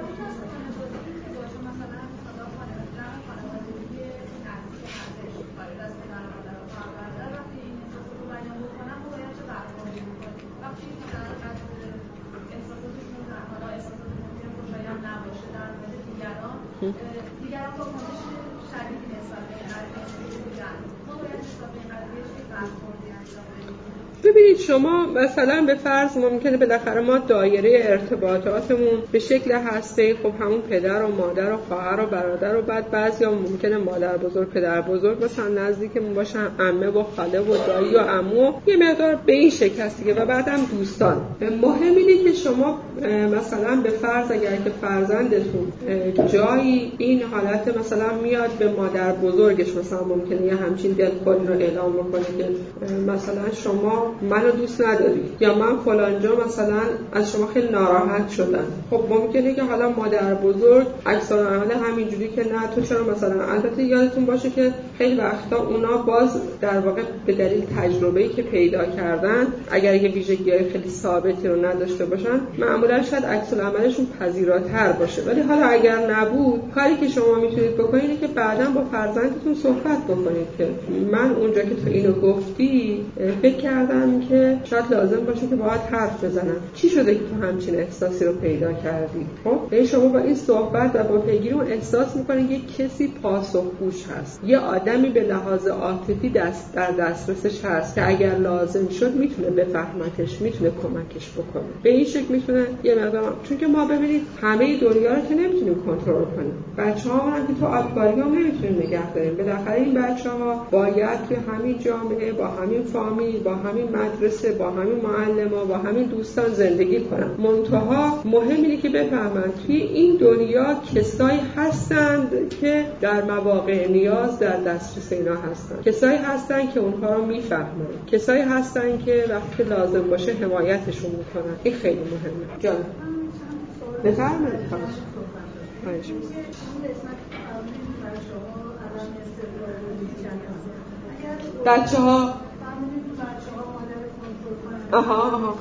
دیگران با کنش شدیدی نسبت به این قضیه بودن، ما باید نسبت به این قضیه چه برخوردی انجام بدیم؟ ببینید شما مثلا به فرض ممکنه بالاخره ما دایره ارتباطاتمون به شکل هسته، خب همون پدر و مادر و خواهر و برادر و بعد بعضیا ممکنه مادر بزرگ پدر بزرگ مثلا نزدیکمون باشن، عمه و خاله و دایی و عمو، یه مقدار به این شکل دیگه و بعدم دوستان. مهم اینه که شما مثلا به فرض اگر که فرزندتون جایی این حالت مثلا میاد به مادر بزرگش مثلا ممکنه یه همچین دلخوری رو اعلام بکنه که مثلا شما منو دوست نداری یا من فلان جا مثلا از شما خیلی ناراحت شدم. خب ممکنه که حالا مادر بزرگ عکس العمل همینجوری که نه تو چرا مثلا، البته یادتون باشه که خیلی وقتا اونا باز در واقع به دلیل تجربه‌ای که پیدا کردن اگر یه ویژگی‌های خیلی ثابتی رو نداشته باشن معمولا شاید عکس العملشون پذیراتر باشه، ولی حالا اگر نبود کاری که شما میتونید بکنید اینه که بعداً با فرزندتون صحبت بکنید که من اونجا که تو اینو گفتی فکر کردم میکنن که شاید لازم باشه که باهات حرف بزنن. چی شده که تو همچین احساسی رو پیدا کردی؟ خب یعنی شما با این صحبت و با پیگیری اون احساس میکنین یک کسی پاسخگوش هست، یه آدمی به لحاظ عاطفی دست در دسترسش هست که اگر لازم شد میتونه بفهمتش، میتونه کمکش بکنه. به این شکل میتونه یه مقدار، چون که ما ببینید همه دنیا رو که نمیتونیم کنترل کنیم. بچه‌ها هم که تو آبکاری هم نمیتونیم نگه داریم. بالاخره این بچه‌ها باید توی همین جامعه، با همین فامیل، با همین مدرسه، با همین معلم‌ها، با همین دوستان زندگی کنن. منتها مهم اینه که بفهمن توی این دنیا کسایی هستند که در مواقع نیاز در دسترس اینا هستن. کسایی هستن که اونها رو میفهمن. کسایی هستن که وقتی لازم باشه حمایتشون میکنن. این خیلی مهمه. جان بفرمایید. خواهش خواهش بچه ها آها آها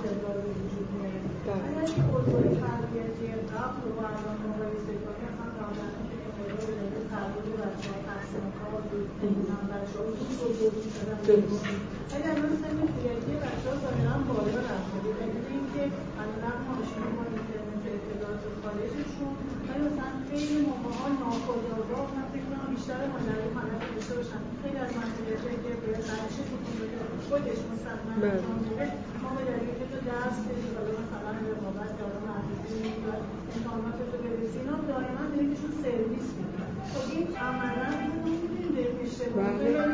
اگر من سمی فیلتی بچه ها ظاهرا بالا رفته دلیل این که الان ماشین با اینترنت اطلاعات خارجشون ولی مثلا خیلی موقع ها ناخودآگاه من فکر کنم بیشتر مادری حالت داشته باشن. خیلی از مسئولیت‌هایی که باید برشش بکنه خودش مستقیما انجام بده ما به دلیل که تو درس بدی حالا مثلا رقابت یا حالا مدرسه یا امتحانات رو برسی اینا دائما بهشون سرویس میدن. خب این عملا رو می‌بینیم به اشتباه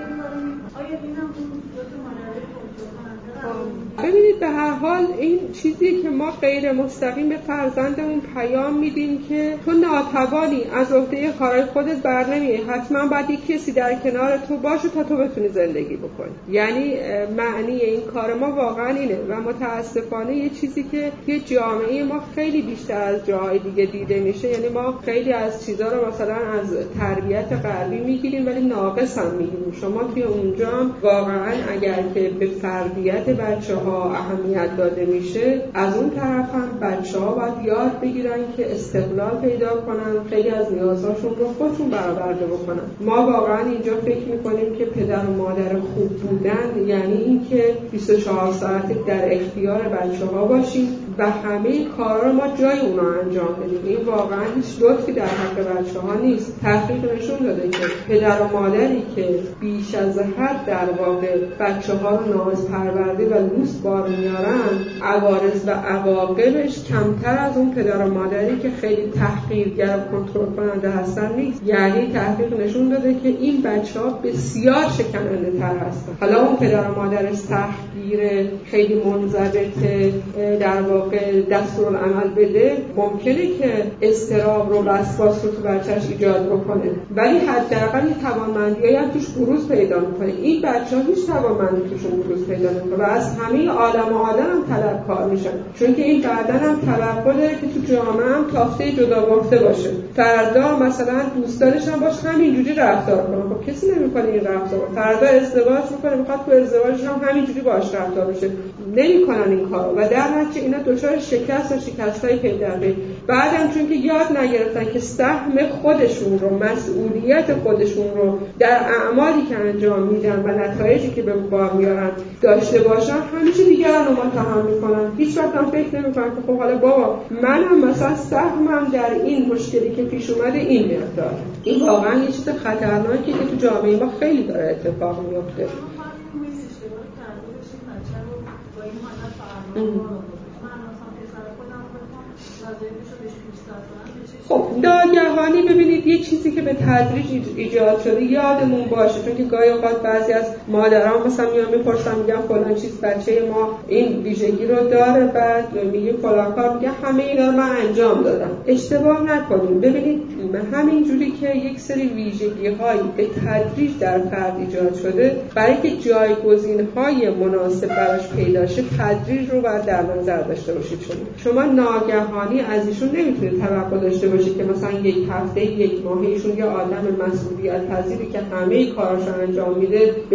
آیا اینم اون صورت مادری کنترل کننده؟ ببینید به هر حال این چیزی که ما غیر مستقیم به فرزندمون پیام میدیم که تو ناتوانی، از عهده کارهای خودت برنمیای، حتما باید یک کسی در کنار تو باشه تا تو بتونی زندگی بکنی. یعنی معنی این کار ما واقعا اینه و متاسفانه یه چیزی که یه جامعه ما خیلی بیشتر از جاهای دیگه دیده میشه. یعنی ما خیلی از چیزا رو مثلا از تربیت غربی میگیریم ولی ناقص هم میگیریم. شما توی اونجا واقعا اگر که به فردیت بچه‌ها اهمیت داده میشه، از اون طرف هم بچه‌ها باید یاد بگیرن که استقلال پیدا کنن، خیلی از نیازهاشون رو خودشون برآورده بکنن. ما واقعا اینجا فکر میکنیم که پدر و مادر خوب بودن یعنی این که بیست و چهار ساعت در اختیار بچه‌ها باشیم و همه کارا رو ما جای اونا انجام بدیم. این واقعا هیچ لطفی در حق بچه‌ها نیست. تحقیق نشون داده که پدر و مادری که بیش از حد در واقع بچه‌ها رو نازپرورده و لوس بار میارن، عوارض و عواقبش کمتر از اون پدر و مادری که خیلی تحقیرگر و کنترل کننده هستن نیست. یعنی تحقیق نشون داده که این بچه‌ها بسیار شکننده تر هستن. حالا اون پدر و مادر سختگیر خیلی منضبط در واقع دستورالعمل بده، ممکنه که اضطراب رو وسواس رو تو بچه‌اش ایجاد بکنه، ولی حداقل توانمندی‌هایی هم توش بروز پیدا می‌کنه. این بچه‌ها هیچ توانمندی توشون بروز پیدا نمی‌کنه و از همه عالم و آدم هم طلبکار میشن، چون که این بعداً هم توقع داره که تو جامعه هم تافته جدا بافته باشه. فردا مثلا دوستانش هم باش همینجوری رفتار کنه. خب کسی نمی‌کنه این رفتار. فردا ازدواج می‌کنه، می‌خواد تو ازدواجش هم همینجوری باش رفتار بشه. نمی‌کنن این کارو و در نتیجه اینا دچار شکست و شکست‌های پی‌درپی. بعدم چون که یاد نگرفتن که سهم خودشون رو، مسئولیت خودشون رو در اعمالی که انجام میدن و نتایجی که به بار میارن داشته باشن، همیشه دیگران رو متهم میکنن. هیچ وقت هم فکر نمیکنن که خب حالا بابا منم مثلا سهمم در این مشکلی که پیش اومده این مقدار. این واقعا یه چیز خطرناکه که تو جامعه ما خیلی داره اتفاق میفته. خب ناگهانی ببینید یه چیزی که به تدریج ایجاد شده یادمون باشه، چون که گاهی اوقات بعضی از مادران مثلا میان میپرسن میگن فلان چیز بچه ما این ویژگی رو داره، بعد میگه فلان کار، میگه همه اینا رو من انجام دادم. اشتباه نکنیم. ببینید همین جوری که یک سری ویژگی‌هایی به تدریج در فرد ایجاد شده، برای که جایگزین‌های مناسب براش پیدا شه تدریج رو باید در نظر داشته باشید. شما ناگهانی از ایشون نمیتونید توقع داشته باشید که مثلا یک هفته یک ماه ایشون یه آدم مسئولیت پذیری که همه کاراشو انجام میده بشه.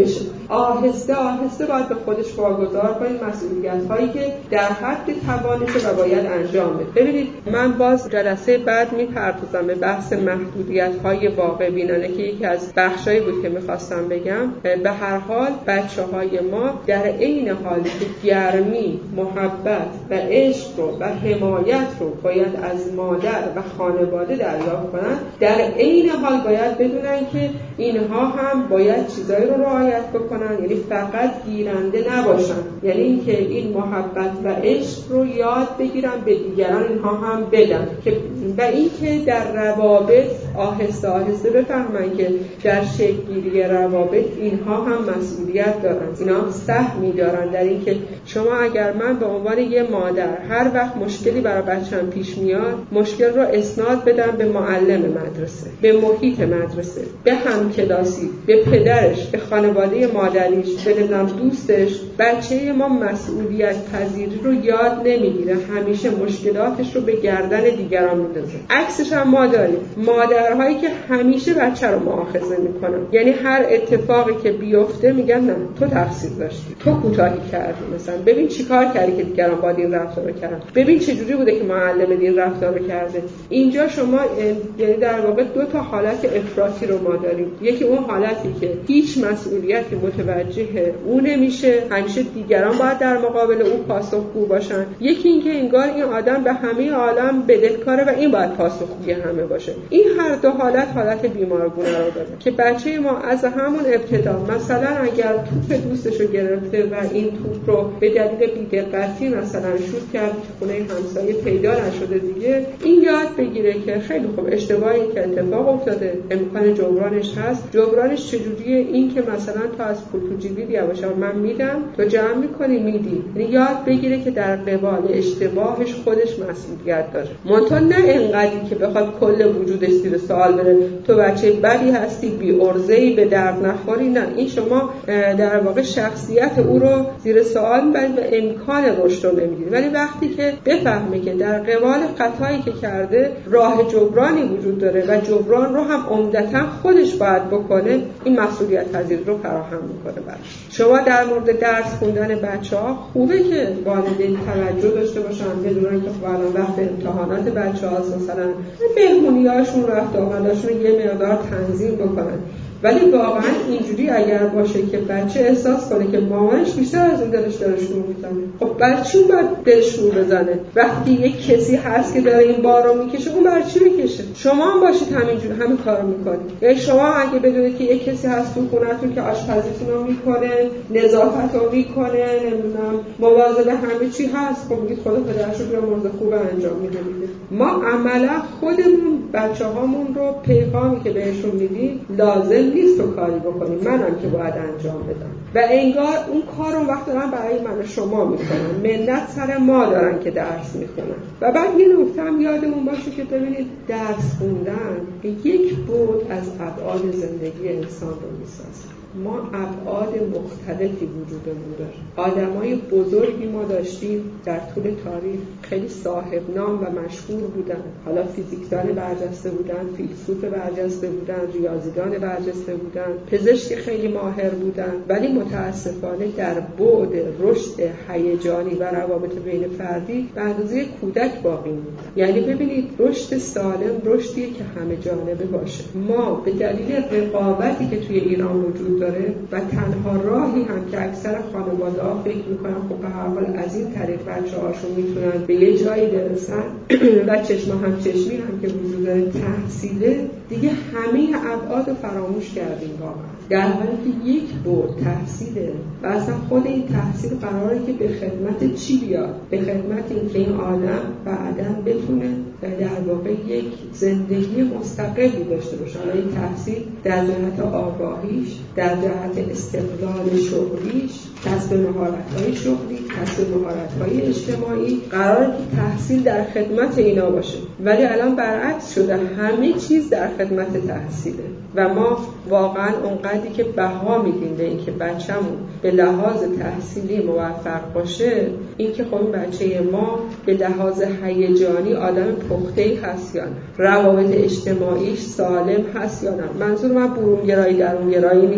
آهسته آهسته باید به خودش واگذار کنید مسئولیت‌هایی که در حد توانشه و باید انجام بده. ببینید من باز جلسه بعد میپردازم به بحث محدودیت‌های واقع بینانه که یکی از بخشایی بود که می‌خواستم بگم. به هر حال بچه‌های ما در عین حالی که گرمی، محبت و عشق رو و حمایت رو باید از مادر و خانواده دریافت کنن، در عین حال باید بدونن که اینها هم باید چیزایی رو رعایت بکنن، یعنی فقط گیرنده نباشن، یعنی اینکه این محبت و عشق رو یاد بگیرن به دیگران اینها هم بدن که و اینکه در روابط آهسته آهسته بفهمن که در شکل‌گیری روابط اینها هم مسئولیت دارن، اینا هم سهمی دارن در اینکه شما اگر من به عنوان یه مادر هر وقت مشکلی برای بچه‌م پیش میاد مشکل رو اسناد بدم به معلم مدرسه، به محیط مدرسه، به همکلاسی، به پدرش، به خانواده مادریش، به نمیدونم دوستش، بچه ما مسئولیت پذیری رو یاد نمیگیره، همیشه مشکلاتش رو به گردن دیگران میندازه. عکسش هم ما داریم، مادرهایی که همیشه بچه رو مؤاخذه میکنن، یعنی هر اتفاقی که بیفته میگن نه تو تقصیر داشتی، تو کوتاهی کردی، مثلا ببین چیکار کردی که دیگران با این رفتار رو کردن، ببین چه جوری بوده که معلم این رفتار رو کرده. اینجا شما یعنی در واقع دو تا حالت افراطی رو ما داریم، یکی اون حالتی که هیچ مسئولیتی متوجه او نمیشه، همیشه دیگران باید در مقابل او پاسخگو باشن، یکی اینکه انگار این آدم به همه عالم بدهکاره و این باید پاسخگوی همه باشه. این هر دو حالت حالت بیمارگونه رو داره که بچه ما از همون ابتدا مثلا اگر توپ دوستش رو گرفته و این توپ رو به دلیل بی‌دقتی مثلا شوت کرد که خونه همسایه پیدا نشده دیگه، این یاد بگیره که خیلی خوب اشتباهی که اتفاق افتاده امکان جبرانش هست، جبرانش چجوریه؟ این که مثلا تا از پول تو جیبی بیاوشه من میدم تو جمع میکنی میدی، یعنی یاد بگیره که در قبال اشتباهش خودش مسئولیت داره. منتها نه اینقدری که بخواد کل وجودش زیر سوال بره، تو بچه بدی هستی، بی ارزه‌ای، به درد نخوری. نه، این شما در واقع شخصیت او رو زیر سوال میبرید و امکان رشد رو نمیگیرید. ولی وقتی که بفهمه که در قبال خطایی که کرده راه جبرانی وجود داره و جبران رو هم عمدتاً خودش باید بکنه، این مسئولیت پذیری رو فراهم میکنه براش. شما در مورد درس خوندن بچه‌ها خوبه که والدین توجه داشته باشن، بدونن که خب الان وقت امتحانات بچه‌هاست، مثلا مهمونی‌هاشون رفت آمداشون یه مقدار تنظیم بکنن. ولی واقعا اینجوری اگر باشه که بچه احساس کنه که مامانش بیشتر از اون دلش داره شور میزنه، خب برای چی باید دلش شور بزنه؟ وقتی یک کسی هست که داره این بار رو میکشه، اون برای چی بکشه؟ شما هم باشید همینجوری همین کارو میکنید. یعنی شما اگه بدونید که یک کسی هست تو خونه‌تون که آشپزیتون رو میکنه، نظافت رو میکنه، نمیدونم مواظب همه چی هست، خب میگید خدا پدرشو بیا مرز خوب انجام میده دیگه. ما عملا خودمون بچه‌هامون رو پیغامی که بهشون میدیم لازم نیست تو کاری بکنیم، منم که باید انجام بدم و انگار اون کار رو وقت دارن برای من و شما میکنن، منت سر ما دارن که درس میخونن. و بعد یه نکته هم یادمون باشه که ببینید درس خوندن یک بعد از ابعاد زندگی انسان رو میسازه. ما ابعاد مختلفی وجودمون داره. آدمای بزرگی ما داشتیم در طول تاریخ، خیلی صاحب نام و مشهور بودن، حالا فیزیکدان برجسته بودن، فیلسوف برجسته بودن، ریاضیدان برجسته بودن، پزشک خیلی ماهر بودن، ولی متاسفانه در بعد رشد هیجانی و روابط بین فردی به اندازه کودک باقی موندن. یعنی ببینید رشد سالم رشدیه که همه جانبه باشه. ما به دلیل رقابتی که توی ایران وجود داره و تنها راهی هم که اکثر خانواده‌ها فکر می‌کنن خب به هر حال از این طریق بچه‌هاشون میتونن به یه جایی برسن و چشم هم چشمی هم که وجود داره تحصیله، دیگه همه ابعاد رو فراموش کردیم واقعا. در حالی که یک بعد تحصیله و اصلا خود این تحصیل قراره که به خدمت چی بیاد؟ به خدمت اینکه این آدم بعداً بتونه در واقع یک زندگی مستقلی داشته باشه. این تحصیل در جهت آگاهیش، در جهت استقلال شغلیش، کسب مهارت‌های شغلی، کسب مهارت‌های اجتماعی، قراره که تحصیل در خدمت اینا باشه. ولی الان برعکس شده، همه چیز در خدمت تحصیله و ما واقعا اونقدری که بها میدیم به اینکه بچه‌مون به لحاظ تحصیلی موفق باشه، این که خب این بچه ما به لحاظ هیجانی آدم پخته‌ای هست یا نه، روابط اجتماعیش سالم هست یا نه. منظور من برونگرایی درونگرایی نیست،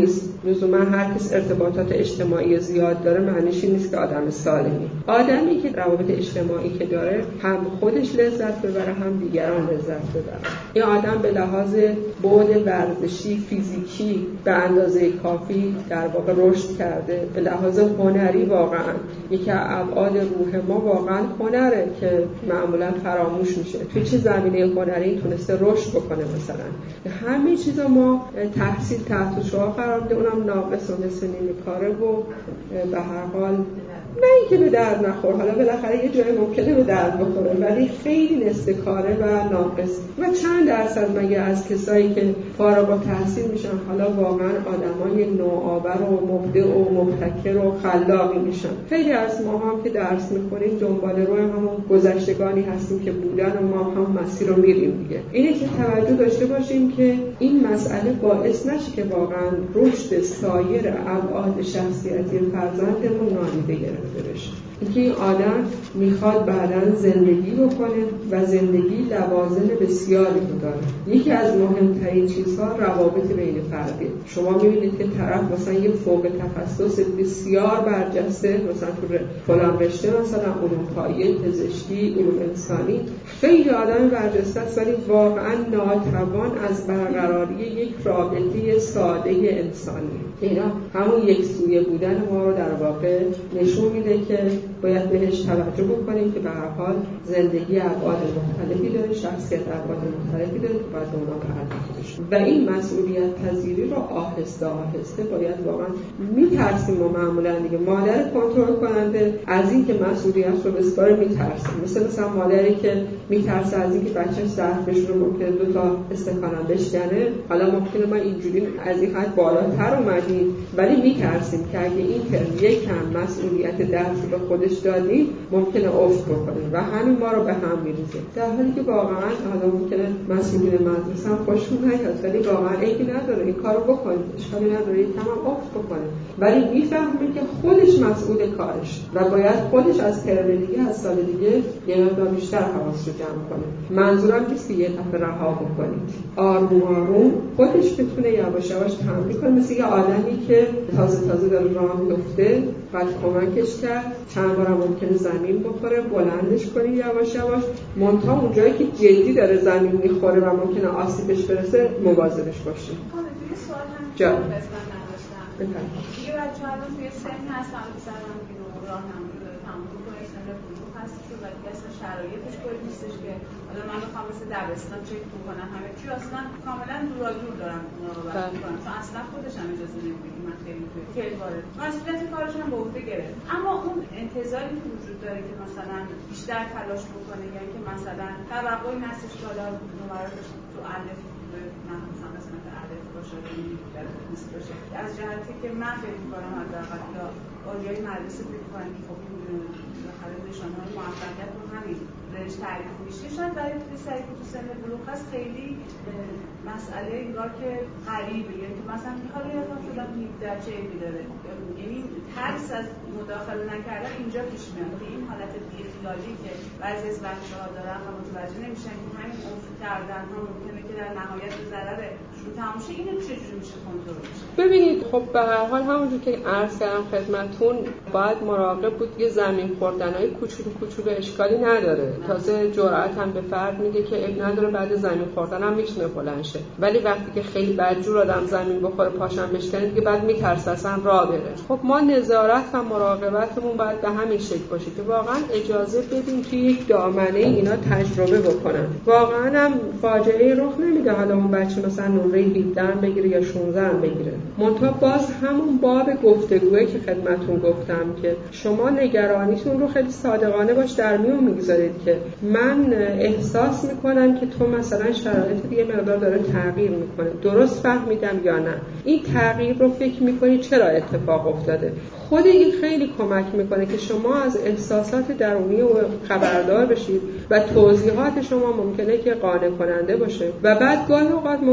لزوما هر کس ارتباطات اجتماعی زیاد داره معنیش این نیست که آدم سالمی. آدمی که روابط اجتماعی که داره هم خودش لذت ببره هم دیگران لذت ببرن. این آدم به لحاظ بعد ورزشی فیزیکی به اندازه کافی در واقع رشد کرده. به لحاظ هنری واقعا یکی از ابعاد روح ما واقعا هنره که معمولا فراموش میشه. توی چه زمینه هنری تونسته رشد بکنه مثلا. همه چیزا ما تحصیل تحت شعاع قرار میده، اونم ناقص و مثل نیمه کاره و به هر حال نه اینکه به درد نخور، حالا بالاخره یه جای ممکنه به درد بخوره ولی خیلی نصف کاره و ناقص. و چند درصد مگه از کسایی که فارغ التحصیل میشن حالا واقعا آدمای نوآور و مبدع و مبتکر و خلاقی میشن. خیلی از ما هم که درس میخونیم دنبال روی همون گذشتگانی هستیم که بودن و ما هم مسیر رو میریم دیگه. اینه که توجه داشته باشیم که این مسئله باعث نشه که واقعا رشد سایر ابعاد شخصیتی فرزندمون نادیده گرفته بشه. اینکه این آدم میخواد بعداً زندگی بکنه و زندگی لوازم بسیاری داره. یکی از مهمترین چیزها روابط بین فردی. شما میبینید که طرف مثلا یه فوق تخصص بسیار برجسته مثلا تو فلان رشته مثلا علوم پایه، پزشکی، علوم انسانی، خیلی آدم برجسته است ولی واقعاً ناتوان از برقراری یک رابطه ساده انسانی. اینا همون یک سویه بودن ما رو در واقع نشون میده که باید بهش توجه بکنیم که به هر حال زندگی ابعاد مختلفی داره، شخصیت ابعاد مختلفی داره که باید اونا پرداخته بشه و این مسئولیت پذیری رو آهسته آهسته باید واقعا میترسیم و معمولا دیگه مادر کنترل کننده از این که مسئولیت رو بسپاره میترسه. مثل مثلا مادری که میترسه از این که بچه‌ش ظرفش رو ممکنه دو تا استکانم بشکنه. حالا ممکنه ما اینجوری از این حد بالاتر اومدیم ولی میترسیم که اگه این ترم یک کم مسئولیت درس به خودش دادیم ممکنه افت بکنه و همین ما رو به هم میریزه. در حالی که واقعا حالا ممکنه مسئولین مدرسه هم خوششون نیاد ولی واقعا عیبی نداره این کارو بکنه، اشکالی نداره یکم هم افت بکنه ولی میفهمه که خودش مسئول کارش و باید خودش از ترم دیگه از سال دیگه یه مقدار بیشتر حواس رو جمع کنه. منظورم نیست که یه دفعه رها بکنید، آروم آروم خودش بتونه یواش یواش تمرین کنه. مثل یه آدمی که تازه تازه داره راه میفته بعد کمکش کرد، چند بارم ممکنه زمین بخوره، بلندش کنی یواش یواش، منتها اونجایی که جدی داره زمین میخوره و ممکنه آسیبش برسه مواظبش باشی. جا دیگه بچه ها توی سنی هستن مثلا راه نمونه تمام کنه سن بلوغ هستش و دیگه اصلا شرایطش باید نیستش که حالا من بخوام مثل دبستان چک بکنم همه چی اصلا کاملا دورا دور دارم مراقبت میکنم چون اصلا خودش هم اجازه نمیده من خیلی توی فیل وارد مسئولیت کارش هم به عهده گرفت. اما اون انتظاری که وجود داره که مثلا بیشتر تلاش بکنه یا اینکه مثلا توقعی هستش که حالا نمراتش تو الف مثلا مثلا الف باشه نیست باشه از جهتی که من فکر می‌کنم حداقل یا آریای مدرسه فکر کنم که خب بالاخره نشانه‌های موفقیت رو همین بهش تعریف میشه. شاید برای پسری که تو سن بلوغ هست خیلی مسئله انگار که غریبه، یعنی که مثلا حالا یادم شدم هفده چه عیبی داره، یعنی ترس از مداخله نکردن اینجا پیش میاد که این حالت بی‌خیالی که بعضی از بچه‌ها دارن و متوجه نمیشن که همین عنف کردن ها ممکنه که در نهایت به ضرر شروع تمام شه. اینو چجوری میشه کنترل بشه؟ ببینید خب به هر حال همونجور که عرض کردم خدمتتون باید مراقب بود که زمین خوردنای کوچولو کوچولو اشکالی نداره. تازه جرأت هم به فرد میگه که اب نداره بعد زمین خوردن هم میتونه بلند شه، ولی وقتی که خیلی بدجور آدم زمین بخوره پاشم بشکنه دیگه بعد میترسه اصلا راه بره. خب ما نظارت و مراقبتمون باید به همین شکل باشه که واقعا اجازه بدیم که یک دامنه اینا تجربه بکنن. واقعا هم فاجعه رخ نمیده حالا اون بچه مثلا نمره هفده بگیره یا شانزده بگیره، منتها باز همون باب گفتگویی که خدمتتون گفتم که شما نگرانیتون رو خیلی صادقانه باش در میون میگذارید که من احساس میکنم که تو مثلا شرایط دیگه مقدار داره تغییر میکنه، درست فهمیدم یا نه؟ این تغییر رو فکر میکنی چرا اتفاق افتاده؟ خود این خیلی کمک میکنه که شما از احساسات درونی و خبردار بشید و توضیحات شما ممکنه که قانع کننده باشه و بعد گاهی اوقات ممکنه که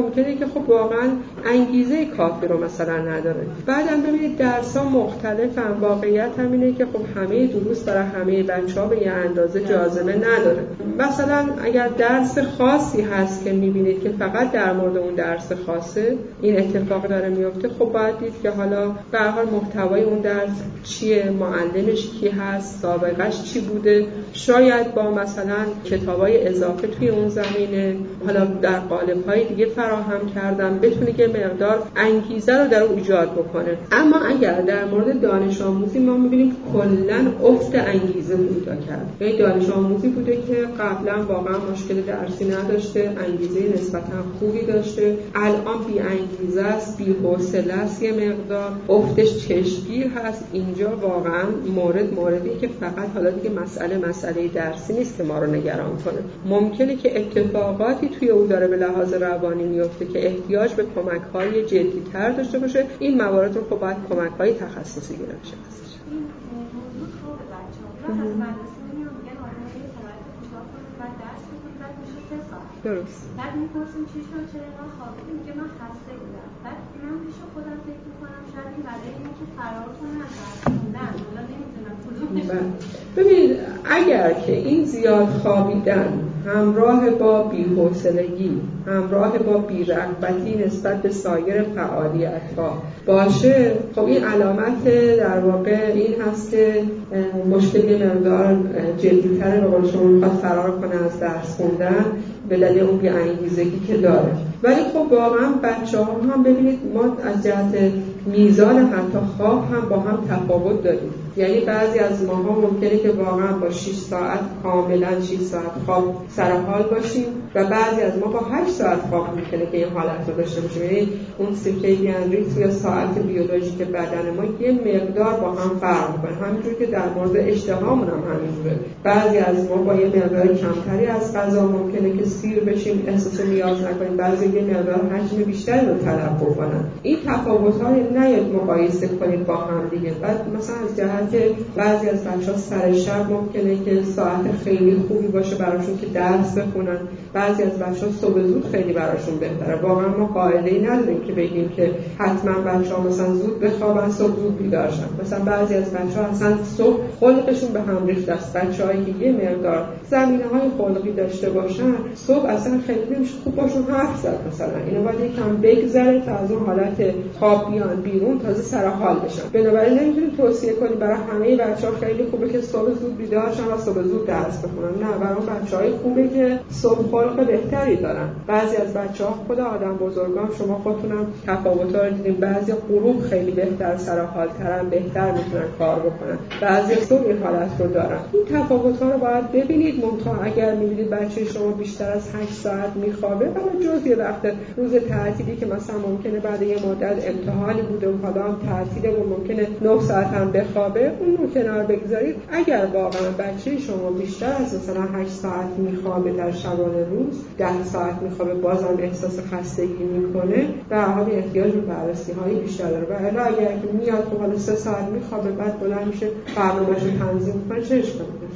خب واقعا انگیزه کافی رو مثلا نداره. بعدم ببینید درس‌ها مختلفن، واقعیت هم اینه که خب همه دروس برای همه بچه‌ها به یه اندازه جاذبه نداره. مثلا اگر درس خاصی هست که می‌بینید که فقط در مورد اون درس خاصه این اتفاق داره میفته، خب باید دید که حالا به هر حال محتوای اون درس چیه، معلمش کی هست، سابقش چی بوده. شاید با مثلا کتابای اضافه توی اون زمینه حالا در قالب‌های دیگه فراهم کردن بتونه که مقدار انگیزه رو در اون ایجاد بکنه. اما اگر در مورد دانش آموزی ما می‌بینیم کلاً افت انگیزه پیدا کرد. یعنی دانش آموزی بوده که قبلا واقعا مشکل درسی نداشته، انگیزه نسبتاً خوبی داشته، الان بی انگیزه است، بی حوصله است، یه مقدار افتش چشمگیر هست. اینجا واقعا مورد موردی که فقط حالا دیگه مسئله مسئله درسی نیست که ما رو نگران کنه. ممکنه که اتفاقاتی توی او داره به لحاظ روانی میفته که احتیاج به کمک‌های جدی‌تر داشته باشه. این موارد رو خب باید کمک‌های تخصصی گرفته باشه. این موضوع خوب بچه‌ها از مدرسه میان میگن آدم‌ها یه ساعت کوتاه کنید بعد درس بخونید بعد میشه سه ساعت. درست. بعد میپرسیم چی شد چرا اینقدر خوابیدی؟ میگه من خسته بودم. بعد من پیش خودم فکر می‌کنم شاید این برای اینه که فرار کنه از درس خوندن. حالا نمی‌دونم کدومش. ببینید اگر که این زیاد خوابیدن همراه با بی‌حوصلگی، همراه با بی‌رغبتی نسبت به سایر فعالیت‌ها باشه، خب این علامت در واقع این هست که مشکلی مقدار جدی‌تر به قول شما می‌خواد فرار کنه از درس خوندن به دلیل اون بی‌انگیزگی که داره. ولی خب واقعا بچه‌ها هم ببینید ما از جهت میزان حتی خواب هم با هم تفاوت داریم. یعنی بعضی از ماها ممکنه که واقعا با شش ساعت کاملا شش ساعت خواب سر حال باشیم و بعضی از ما با هشت ساعت خواب ممکنه که این حالت رو داشته باشیم. یعنی اون سیرکیدین ریتم یا ساعت بیولوژیک بدن ما یه مقدار با هم فرق می‌کنه. همینجور که در مورد اشتهامون هم همینجوره. بعضی از ما با یه مقدار کمتری از غذا ممکنه که سیر بشیم، احساس نیاز نکنیم، بعضی یه مقدار حجم بیشتری رو طلب بکنن. این تفاوت‌ها رو نیاد مقایسه کنید با هم دیگه. بعد مثلا از جهت بعضی از بچه‌ها سر شب ممکنه که ساعت خیلی خوبی باشه براشون که درس بخونن، بعضی از بچه‌ها صبح زود خیلی براشون بهتره. واقعا ما قاعده‌ای نداریم که بگیم که حتما بچه‌ها مثلا زود بخوابن صبح زود بیدار شن. مثلا بعضی از بچه‌ها اصلا صبح خلقشون به هم ریخته است. بچه‌هایی که یه مقدار زمینه‌های خلقی داشته باشن صبح اصلا خیلی نمیشه خوب باشون حرف زد. مثلا اینو باید یکم بگذره تا از اون حالت خواب بیان بیرون، تازه سر حال بشن. بنابراین نمیتونیم توصیه کنیم برای همه بچه‌ها خیلی خوبه که صبح زود بیدار شن و صبح زود درس بخونن. نه، برای اون بچه‌های خوبه که صبح خلق بهتری دارن. بعضی از بچه‌ها خود آدم بزرگان شما خودتونم تفاوت‌ها رو دیدین، بعضی غروب خیلی بهتر سر حال‌ترن، بهتر میتونن کار بکنن، بعضی صبح این حالت رو دارن. این تفاوت‌ها رو باید ببینید. منتها اگر می‌بینید بچه شما بیشتر از هشت ساعت می‌خوابه، حالا جز یه وقت روز تعطیلی که مثلا ممکنه بعد یه مدت امتحانی بوده و حالا هم تعطیله و ممکنه نه ساعت هم بخوابه، اون رو کنار بگذارید. اگر واقعا بچه شما بیشتر از مثلا هشت ساعت میخوابه در شبانه روز، ده ساعت میخوابه، بازم احساس خستگی میکنه، در حال احتیاج به بررسی‌های بیشتر داره. و الا اگر که میاد تو حال سه ساعت میخوابه بعد بلند میشه برنامه‌اش رو تنظیم میکنه، چه اشکالی داره؟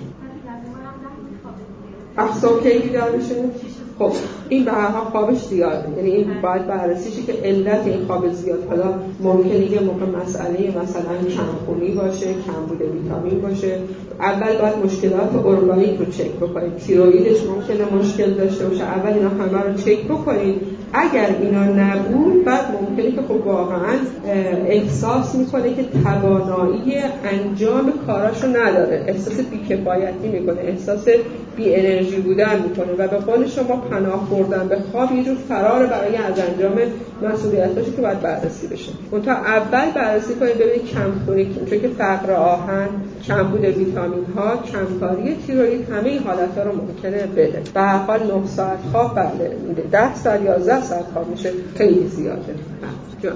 صبح کی بیدار میشه؟ خب این به هر حال خوابش زیاده، یعنی این باید بررسیشه که علت این خواب زیاد حالا ممکنه یه موقع مسئله مثلا کمخونی باشه، کمبود ویتامین باشه. اول باید مشکلات ارگانیک رو چک بکنید. تیروئیدش ممکنه مشکل داشته باشه، اول اینا همه رو چک بکنید. اگر اینا نبود بعد ممکنه که خب واقعا احساس میکنه که توانایی انجام کاراشو نداره، احساس بی‌کفایتی میکنه، احساس بی انرژی بودن میکنه و به قول شما پناه بردن به خواب یه جور فرار برای از انجام مسئولیتاشه که باید بررسی بشه. اون تا اول بررسی کنید ببینید کمخونی، چون که فقر آهن، کمبود ویتامین ها، کمکاری تیروئید، همه این حالت‌ها رو ممکنه بده. به هر حال نه ساعت خواب بله میده، ده ساعت یازده ساعت خواب میشه خیلی زیاده. جان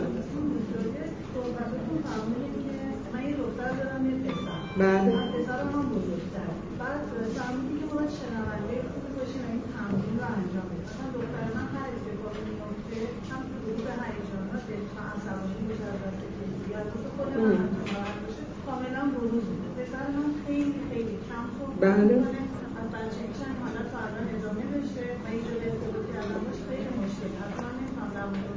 بله. پسرم هم بزرگتر. بعد فهمیدی که باید شنونده خوبی باشیم و این تمرین رو انجام بدیم. مثلا دختر من هر اتفاقی میفته هم تو گروه هیجانات دلخواه عصبانی میشه از دست کسی یا واسه خود من هم ناراحت باشه کاملا بروز میده. پسر من خیلی خیلی کم صحبت میکنه، از بچگیش هم حالا تا الان ادامه بشه و یه جوری ارتباط کردن باش خیلی مشکل. حتی من نمیتونم در مورد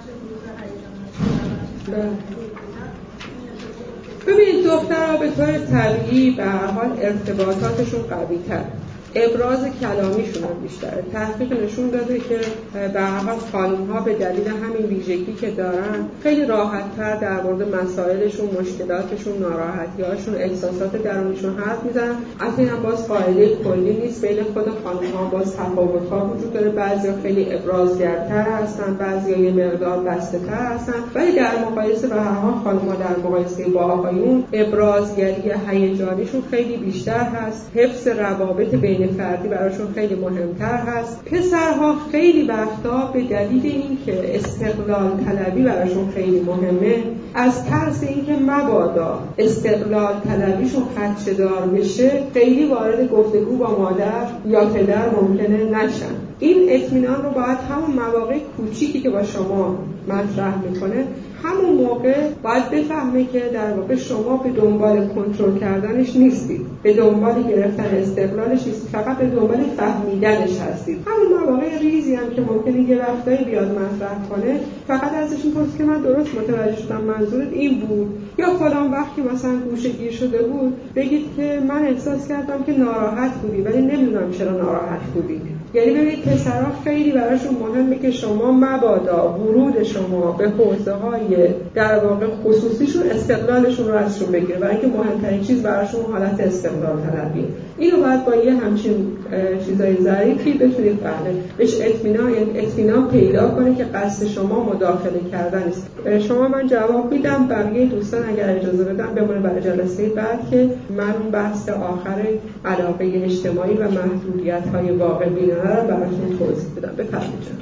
ببینید دخترها به طور طبیعی به هر حال ارتباطاتشون قوی تر، ابراز کلامیشون هم بیشتره. تحقیق نشون داده که به هر حال خانم‌ها به دلیل همین ویژگی که دارن خیلی راحت‌تر در مورد مسائلشون، مشکلاتشون، ناراحتی‌هاشون، احساسات درونیشون حرف میزنن. البته این هم باز قاعده کلی نیست، بین خود خانم‌ها باز تفاوت‌ها وجود داره. بعضیا خیلی ابرازگرتر هستن، بعضیا یه مقدار بسته‌تر هستن، ولی در مقایسه به هر حال خانم‌ها در مقایسه با آقایون ابرازگری هیجانیشون خیلی بیشتر هست. حفظ روابط بین فردی براشون خیلی مهمتر هست. پسرها خیلی وقتا به دلیل اینکه استقلال طلبی براشون خیلی مهمه، از ترس اینکه مبادا استقلال طلبیشون خدشه‌دار بشه خیلی وارد گفتگو با مادر یا پدر ممکنه نشن. این اطمینان رو باید همون مواقع کوچیکی که با شما مطرح میکنه همون موقع باید بفهمه که در واقع شما به دنبال کنترل کردنش نیستید، به دنبال گرفتن استقلالش نیستید، فقط به دنبال فهمیدنش هستید. همون مواقع ریزی هم که ممکنه یه وقتایی بیاد مطرح کنه، فقط ازش میپرسید که من درست متوجه شدم منظورت این بود، یا فلان وقتی مثلا گوشه‌گیر شده بود بگید که من احساس کردم که ناراحت بودی ولی نمیدونم چرا ناراحت بودی. یعنی ببینید پسرها خیلی براشون مهمه که شما مبادا ورود شما به حوزه‌های در واقع خصوصیشون استقلالشون رو ازشون بگیره، برای اینکه مهمترین چیز براشون حالت استقلال طلبیه. اینو باید با یه همچین چیزای ظریفی بتونید بله بهش اطمینان اطمینان پیدا کنه که قصد شما مداخله کردن است. شما من جواب میدم، بقیه دوستان اگر اجازه بدن بمونه برای جلسه بعد که من اون بحث آخر علاقه اجتماعی و محدودیت‌های واقع بینانه رو براتون توضیح بدم. بفرمایید.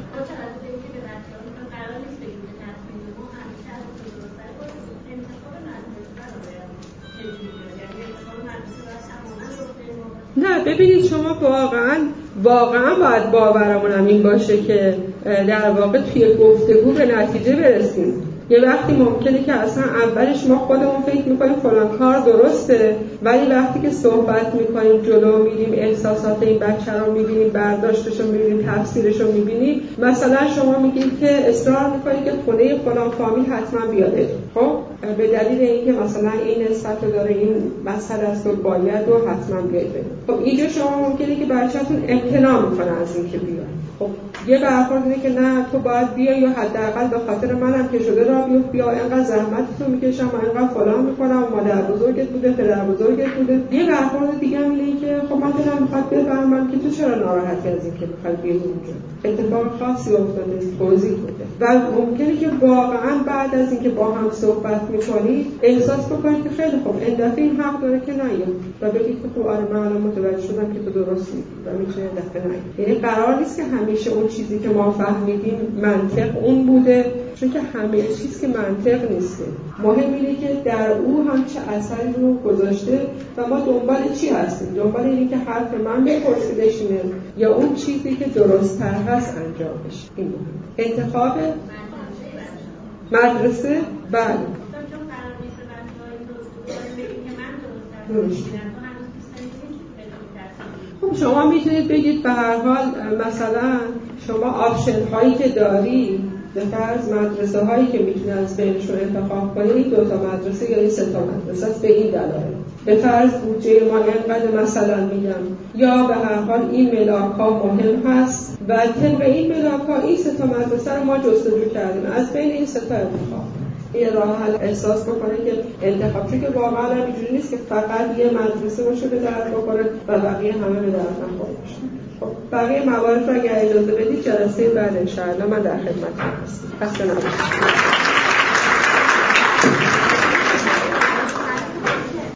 نه ببینید شما واقعا واقعا باید باورمون هم این باشه که در واقع توی گفتگو به نتیجه برسیم. یه وقتی ممکنه که اصلا اولش ما خودمون فکر میکنیم فلان کار درسته، ولی وقتی که صحبت میکنیم جلو میریم احساسات این بچه رو میبینیم، برداشتش رو میبینیم، تفسیرش رو میبینیم. مثلا شما میگید که اصرار میکنید که خونه فلان فامیل حتما بیاده، خب به دلیل اینکه مثلا این نسبت رو داره، این مسئله است و باید و حتما بیاید. خب اینجا شما ممکنه که بچه‌تون امتناع میکنه از اینکه بیاد. خب یه برخورد اینه که نه تو باید بیا، یا حداقل به خاطر منم که شده را بیا بیا، اینقدر زحمتتو میکشم و اینقدر فلان میکنم، مادر بزرگت بوده، پدر بزرگت بوده. یه برخورد دیگه هم اینه که خب من دلم میخواد بفهمم که تو چرا ناراحتی از اینکه میخوای بیای اونجا، اتفاق خاصی افتاده، توضیح بده. و ممکنه که واقعا بعد از اینکه با هم صحبت میکنید احساس بکنید که خیلی خوب این دفعه این حق داره که نیاد و بگید که خب آره من الان متوجه شدم که تو درست میگی و میتونه دفعه نیاد. یعنی قرار نیست که همیشه اون چیزی که ما فهمیدیم منطق اون بوده، چون که همه چیز که منطق نیست. مهم اینه که در او هم چه اثری رو گذاشته و ما دنبال چی هستیم، دنبال اینه که حرف من بپرسیدشینه یا اون چیزی که درست تر هست انجام بشه. این مهم. انتخاب مدرسه بله خب شما میتونید بگید به هر حال مثلا شما آپشن هایی که داری به فرض مدرسه هایی که میتونی از بینشون انتخاب کنی این دو تا مدرسه یا این سه تا مدرسه است به این دلایل. به فرض بودجه ما اینقدر مثلا میگم، یا به هر حال این ملاک ها مهم هست و طبق این ملاک ها این سه تا مدرسه رو ما جستجو کردیم، از بین این سه تا انتخاب. این راه حل احساس بکنه که انتخاب، چون که واقعا اینجوری نیست که فقط یه مدرسه باشه به درد بخوره و بقیه همه به درد نخوره باشه. خب بقیه موارد رو اگر اجازه بدید جلسه بعد ان شاء الله من در خدمتتون هستم. خسته نباشید.